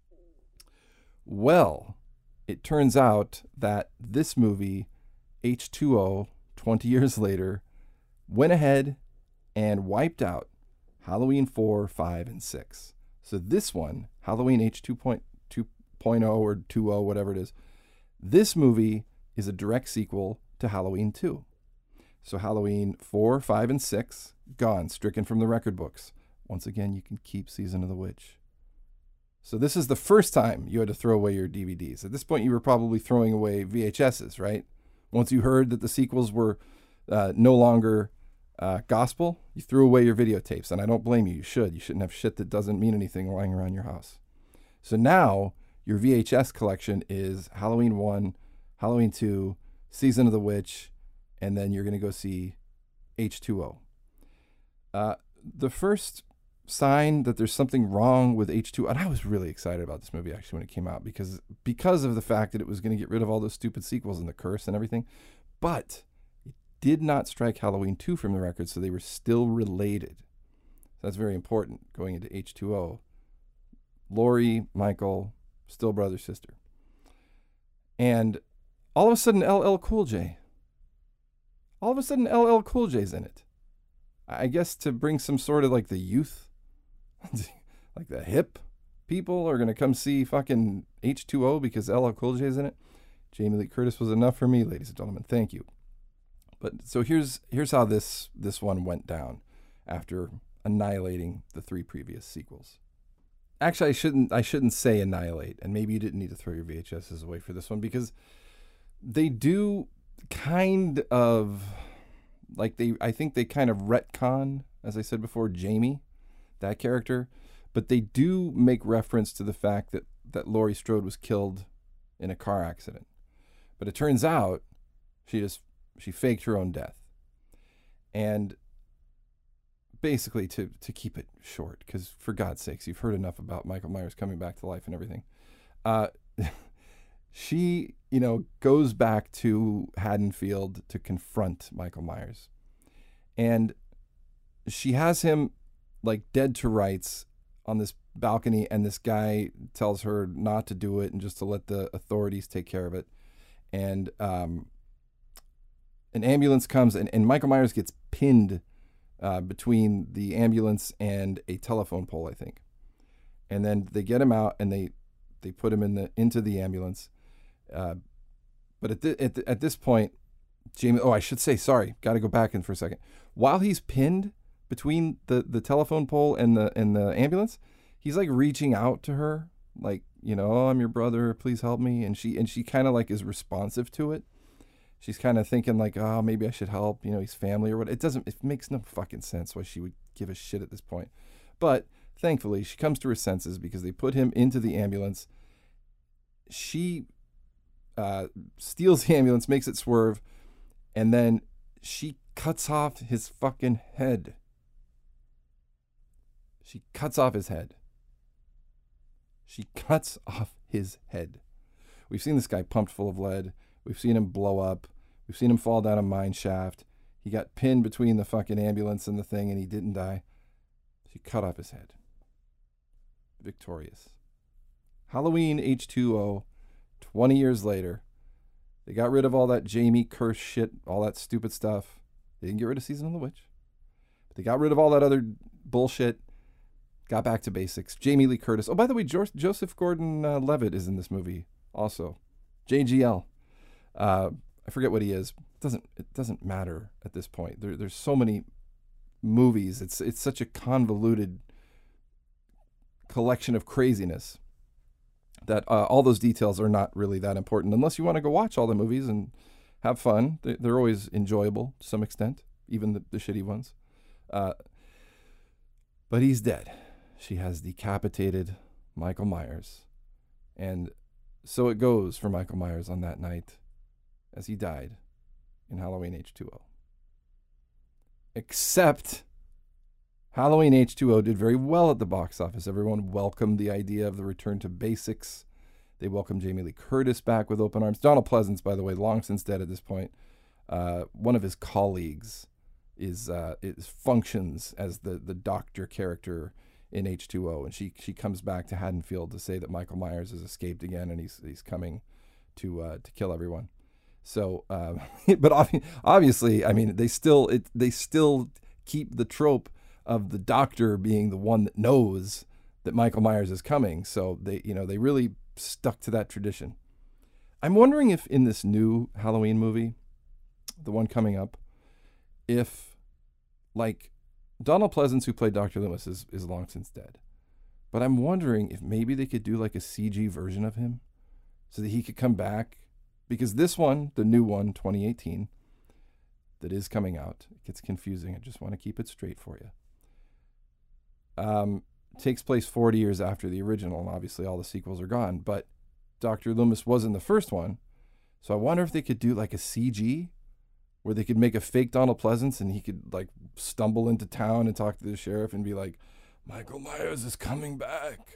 Well, it turns out that this movie, H2O, 20 years later, went ahead and wiped out Halloween 4, 5, and 6. So this one, Halloween H2.0 or 2.0, whatever it is, this movie is a direct sequel to Halloween 2. So Halloween 4, 5, and 6, gone, stricken from the record books. Once again, you can keep Season of the Witch. So this is the first time you had to throw away your DVDs. At this point, you were probably throwing away VHSs, right? Once you heard that the sequels were no longer gospel, you threw away your videotapes. And I don't blame you. You should. You shouldn't have shit that doesn't mean anything lying around your house. So now your VHS collection is Halloween 1, Halloween 2, Season of the Witch, and then you're going to go see H2O. The first sign that there's something wrong with H2O, and I was really excited about this movie actually when it came out because of the fact that it was going to get rid of all those stupid sequels and the curse and everything, but it did not strike Halloween 2 from the record, so they were still related. So that's very important going into H2O. Laurie, Michael, still brother, sister. And all of a sudden, LL Cool J. All of a sudden, LL Cool J's in it. I guess to bring some sort of like the youth, like the hip people are going to come see fucking H2O because LL Cool J's in it. Jamie Lee Curtis was enough for me, ladies and gentlemen. Thank you. But so here's how this one went down after annihilating the 3 previous sequels. Actually, I shouldn't say annihilate, and maybe you didn't need to throw your VHSs away for this one because they do kind of I think they kind of retcon, as I said before, Jamie, that character, but they do make reference to the fact that Laurie Strode was killed in a car accident. But it turns out she faked her own death. And basically, to keep it short, because for God's sakes, you've heard enough about Michael Myers coming back to life and everything. She, goes back to Haddonfield to confront Michael Myers. And she has him like dead to rights on this balcony, and this guy tells her not to do it and just to let the authorities take care of it. And an ambulance comes, and Michael Myers gets pinned between the ambulance and a telephone pole, I think. And then they get him out, and they put him into the ambulance. But at this point, Jamie. Oh, I should say, sorry. Got to go back in for a second. While he's pinned between the telephone pole and the ambulance, he's like reaching out to her, like, oh, I'm your brother. Please help me. And she kind of like is responsive to it. She's kind of thinking like, oh, maybe I should help. He's family or what. It makes no fucking sense why she would give a shit at this point. But thankfully, she comes to her senses because they put him into the ambulance. She steals the ambulance, makes it swerve, and then she cuts off his fucking head. She cuts off his head. She cuts off his head. We've seen this guy pumped full of lead. We've seen him blow up. We've seen him fall down a mine shaft. He got pinned between the fucking ambulance and the thing, and he didn't die. She cut off his head. Victorious. Halloween H2O, 20 years later. They got rid of all that Jamie curse shit, all that stupid stuff. They didn't get rid of Season of the Witch. But they got rid of all that other bullshit. Got back to basics. Jamie Lee Curtis. Oh, by the way, Joseph Gordon-Levitt is in this movie also. JGL. I forget what he is. It doesn't matter at this point. There's so many movies. It's such a convoluted collection of craziness that all those details are not really that important unless you want to go watch all the movies and have fun. They're always enjoyable to some extent, even the shitty ones. But he's dead. She has decapitated Michael Myers. And so it goes for Michael Myers on that night as he died in Halloween H2O. Except Halloween H2O did very well at the box office. Everyone welcomed the idea of the return to basics. They welcomed Jamie Lee Curtis back with open arms. Donald Pleasance, by the way, long since dead at this point. One of his colleagues is functions as the doctor character in H2O, and she comes back to Haddonfield to say that Michael Myers has escaped again, and he's coming to kill everyone. So, but obviously, I mean, they still keep the trope of the doctor being the one that knows that Michael Myers is coming. So they really stuck to that tradition. I'm wondering if in this new Halloween movie, the one coming up, if like Donald Pleasance, who played Dr. Loomis, is long since dead. But I'm wondering if maybe they could do like a CG version of him so that he could come back. Because this one, the new one, 2018, that is coming out, it gets confusing. I just want to keep it straight for you. Takes place 40 years after the original, and obviously all the sequels are gone. But Dr. Loomis was in the first one. So I wonder if they could do like a CG where they could make a fake Donald Pleasance and he could like stumble into town and talk to the sheriff and be like, Michael Myers is coming back.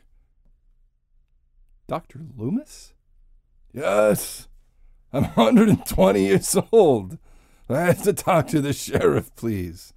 Dr. Loomis? Yes. I'm 120 years old. I have to talk to the sheriff, please.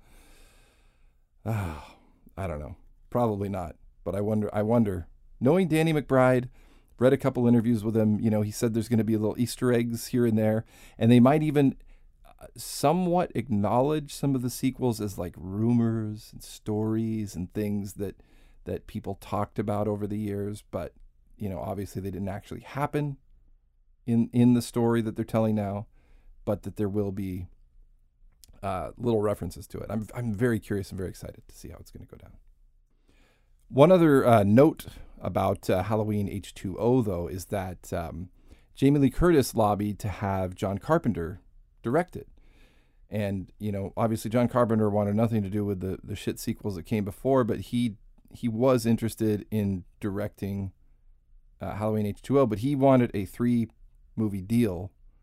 I don't know. Probably not. But I wonder. Knowing Danny McBride, read a couple interviews with him. He said there's going to be little Easter eggs here and there. And they might even somewhat acknowledge some of the sequels as like rumors and stories and things that people talked about over the years. But, obviously they didn't actually happen in the story that they're telling now, but that there will be little references to it. I'm very curious and very excited to see how it's going to go down. One other note about Halloween H2O, though, is that Jamie Lee Curtis lobbied to have John Carpenter direct it. And, obviously John Carpenter wanted nothing to do with the shit sequels that came before, but he was interested in directing Halloween H2O, but he wanted a 3-movie deal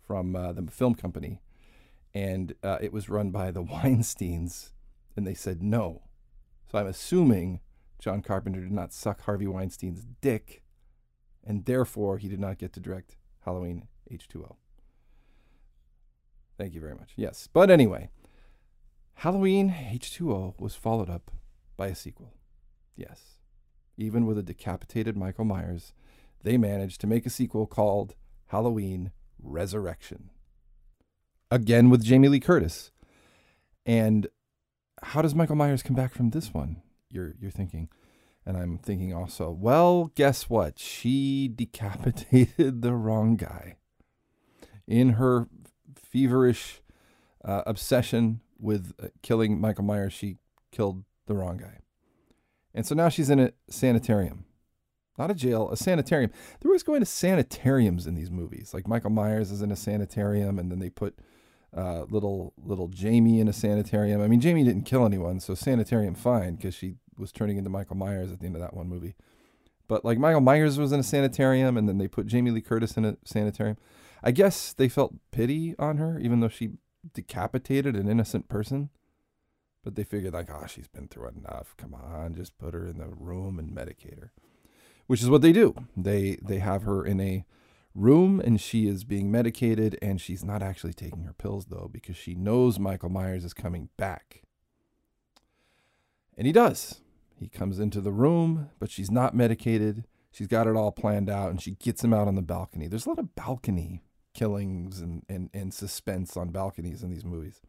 from the film company, and it was run by the Weinsteins, and they said no. So I'm assuming John Carpenter did not suck Harvey Weinstein's dick, and therefore he did not get to direct Halloween H2O. Thank you very much. Yes. But anyway, Halloween H2O was followed up by a sequel. Yes. Even with a decapitated Michael Myers, they managed to make a sequel called Halloween Resurrection. Again with Jamie Lee Curtis. And how does Michael Myers come back from this one? You're thinking. And I'm thinking also, well, guess what? She decapitated the wrong guy. In her feverish obsession with killing Michael Myers, she killed the wrong guy. And so now she's in a sanitarium. Not a jail, a sanitarium. They're always going to sanitariums in these movies. Like Michael Myers is in a sanitarium, and then they put little Jamie in a sanitarium. I mean, Jamie didn't kill anyone, so sanitarium fine, because she was turning into Michael Myers at the end of that one movie. But like Michael Myers was in a sanitarium, and then they put Jamie Lee Curtis in a sanitarium. I guess they felt pity on her, even though she decapitated an innocent person. But they figured like, oh, she's been through enough. Come on, just put her in the room and medicate her. Which is what they do. They have her in a room, and she is being medicated, and she's not actually taking her pills, though, because she knows Michael Myers is coming back. And he does. He comes into the room, but she's not medicated. She's got it all planned out, and she gets him out on the balcony. There's a lot of balcony killings and suspense on balconies in these movies.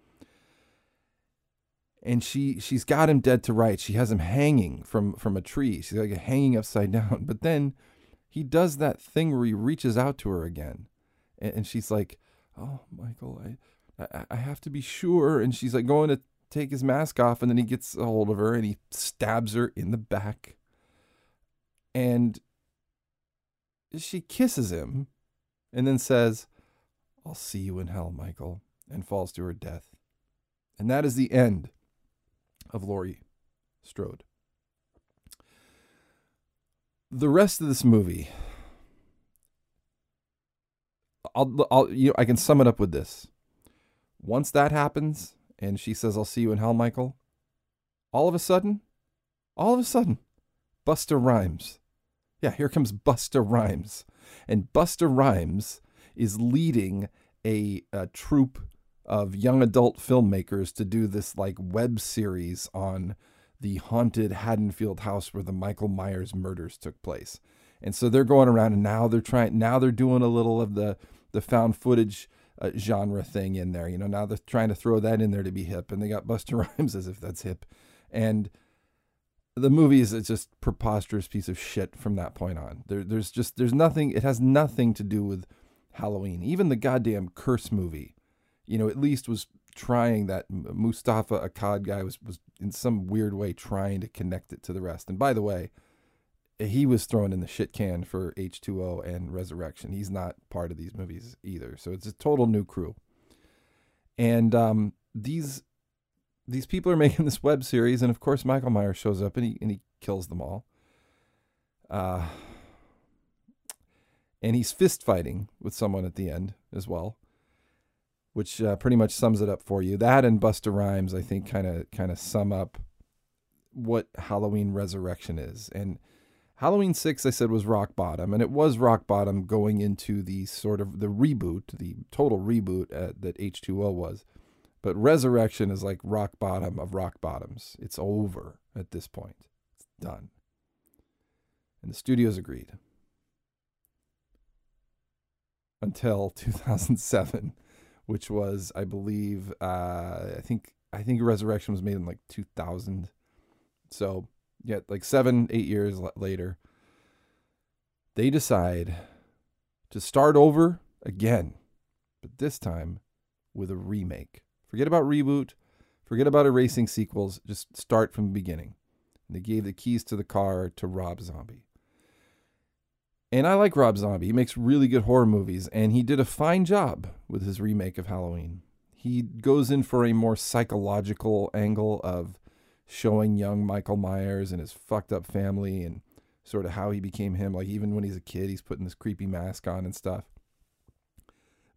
And she's got him dead to rights. She has him hanging from a tree. She's like hanging upside down. But then he does that thing where he reaches out to her again. And she's like, oh, Michael, I have to be sure. And she's like going to take his mask off. And then he gets a hold of her and he stabs her in the back. And she kisses him and then says, I'll see you in hell, Michael, and falls to her death. And that is the end of Laurie Strode. The rest of this movie, I can sum it up with this. Once that happens, and she says, I'll see you in hell, Michael, all of a sudden, Busta Rhymes. Yeah, here comes Busta Rhymes. And Busta Rhymes is leading a troupe of young adult filmmakers to do this like web series on the haunted Haddonfield house where the Michael Myers murders took place. And so they're going around, and now they're doing a little of the found footage genre thing in there. You know, now they're trying to throw that in there to be hip, and they got Busta Rhymes as if that's hip. And the movie is just preposterous piece of shit from that point on. There's nothing, it has nothing to do with Halloween. Even the goddamn Curse movie, you know, at least was trying, that Mustafa Akkad guy was in some weird way trying to connect it to the rest. And by the way, he was thrown in the shit can for H2O and Resurrection. He's not part of these movies either. So it's a total new crew. And these people are making this web series, and of course Michael Myers shows up and he kills them all. And he's fist fighting with someone at the end as well, which pretty much sums it up for you. That and Busta Rhymes, I think, kind of sum up what Halloween Resurrection is. And Halloween 6, I said, was rock bottom, and it was rock bottom going into the sort of the reboot, the total reboot that H2O was. But Resurrection is like rock bottom of rock bottoms. It's over at this point. It's done. And the studios agreed. Until 2007, which was, I believe, I think Resurrection was made in like 2000. So, yeah, like 7-8 years later, they decide to start over again, but this time with a remake. Forget about reboot, forget about erasing sequels, just start from the beginning. And they gave the keys to the car to Rob Zombie. And I like Rob Zombie. He makes really good horror movies, and he did a fine job with his remake of Halloween. He goes in for a more psychological angle of showing young Michael Myers and his fucked up family and sort of how he became him. Like, even when he's a kid, he's putting this creepy mask on and stuff.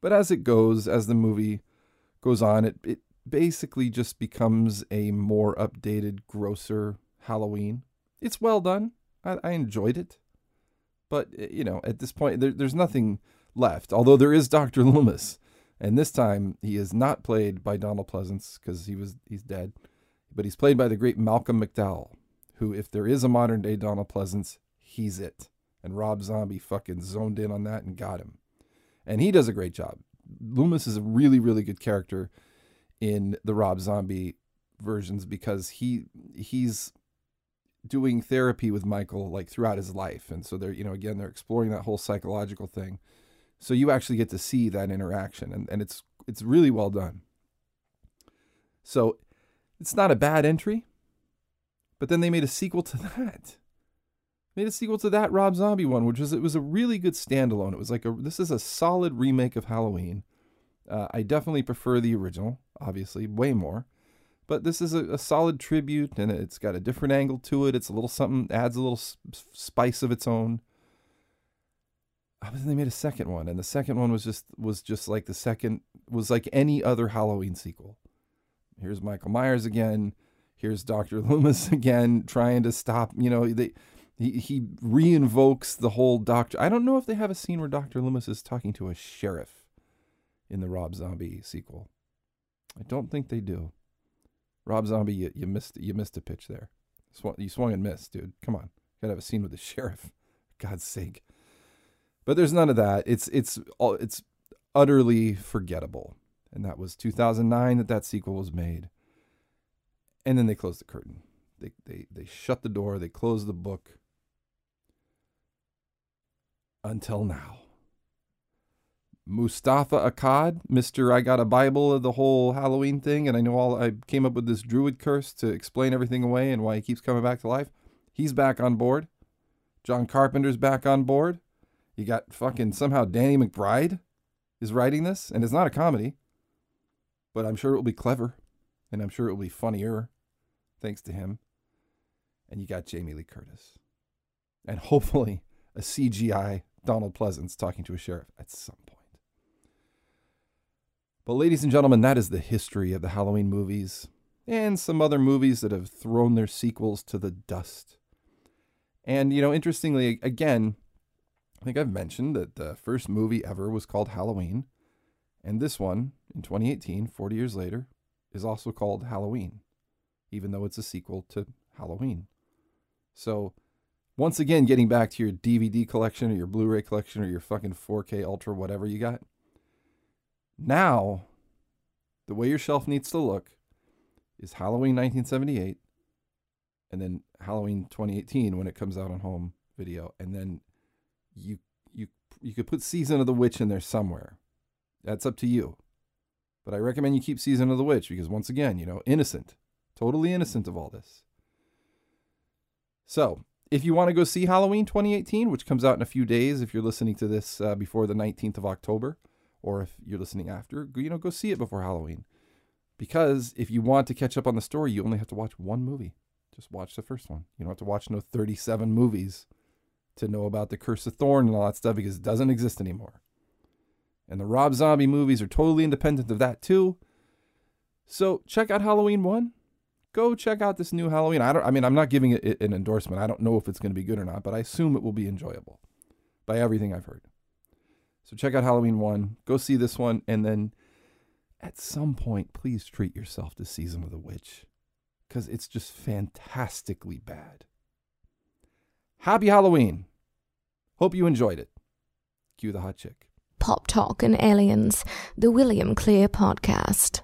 But as the movie goes on, it basically just becomes a more updated, grosser Halloween. It's well done. I enjoyed it. But, at this point, there's nothing left. Although there is Dr. Loomis. And this time, he is not played by Donald Pleasance because he's dead. But he's played by the great Malcolm McDowell, who, if there is a modern-day Donald Pleasance, he's it. And Rob Zombie fucking zoned in on that and got him. And he does a great job. Loomis is a really, really good character in the Rob Zombie versions because he's doing therapy with Michael like throughout his life. And so they're exploring that whole psychological thing. So you actually get to see that interaction and it's really well done. So it's not a bad entry, but then they made a sequel to that. Rob Zombie one, it was a really good standalone. It was like this is a solid remake of Halloween. I definitely prefer the original, obviously, way more. But this is a solid tribute, and it's got a different angle to it. It's a little something, adds a little spice of its own. But then they made a second one, and the second one was just like was like any other Halloween sequel. Here's Michael Myers again. Here's Dr. Loomis again, trying to stop. He reinvokes the whole doctor. I don't know if they have a scene where Dr. Loomis is talking to a sheriff in the Rob Zombie sequel. I don't think they do. Rob Zombie, you missed a pitch there. You swung and missed, dude. Come on, gotta have a scene with the sheriff. For God's sake. But there's none of that. It's utterly forgettable. And that was 2009 that sequel was made. And then they closed the curtain. They shut the door. They closed the book. Until now. Mustafa Akkad, Mr. I got a Bible of the whole Halloween thing, and I came up with this druid curse to explain everything away and why he keeps coming back to life. He's back on board. John Carpenter's back on board. You got fucking somehow Danny McBride is writing this, and it's not a comedy, but I'm sure it will be clever, and I'm sure it will be funnier, thanks to him. And you got Jamie Lee Curtis. And hopefully a CGI Donald Pleasance talking to a sheriff at some point. But ladies and gentlemen, that is the history of the Halloween movies and some other movies that have thrown their sequels to the dust. And, interestingly, again, I think I've mentioned that the first movie ever was called Halloween. And this one, in 2018, 40 years later, is also called Halloween, even though it's a sequel to Halloween. So, once again, getting back to your DVD collection or your Blu-ray collection or your fucking 4K Ultra, whatever you got. Now, the way your shelf needs to look is Halloween 1978 and then Halloween 2018 when it comes out on home video. And then you could put Season of the Witch in there somewhere. That's up to you. But I recommend you keep Season of the Witch because, once again, innocent. Totally innocent of all this. So, if you want to go see Halloween 2018, which comes out in a few days, if you're listening to this before the 19th of October, or if you're listening after, go see it before Halloween. Because if you want to catch up on the story, you only have to watch one movie. Just watch the first one. You don't have to watch 37 movies to know about the Curse of Thorn and all that stuff because it doesn't exist anymore. And the Rob Zombie movies are totally independent of that too. So check out Halloween 1. Go check out this new Halloween. I'm not giving it an endorsement. I don't know if it's going to be good or not, but I assume it will be enjoyable by everything I've heard. So check out Halloween 1. Go see this one. And then at some point, please treat yourself to Season of the Witch because it's just fantastically bad. Happy Halloween. Hope you enjoyed it. Cue the hot chick. Pop Talk and Aliens, the William Clear Podcast.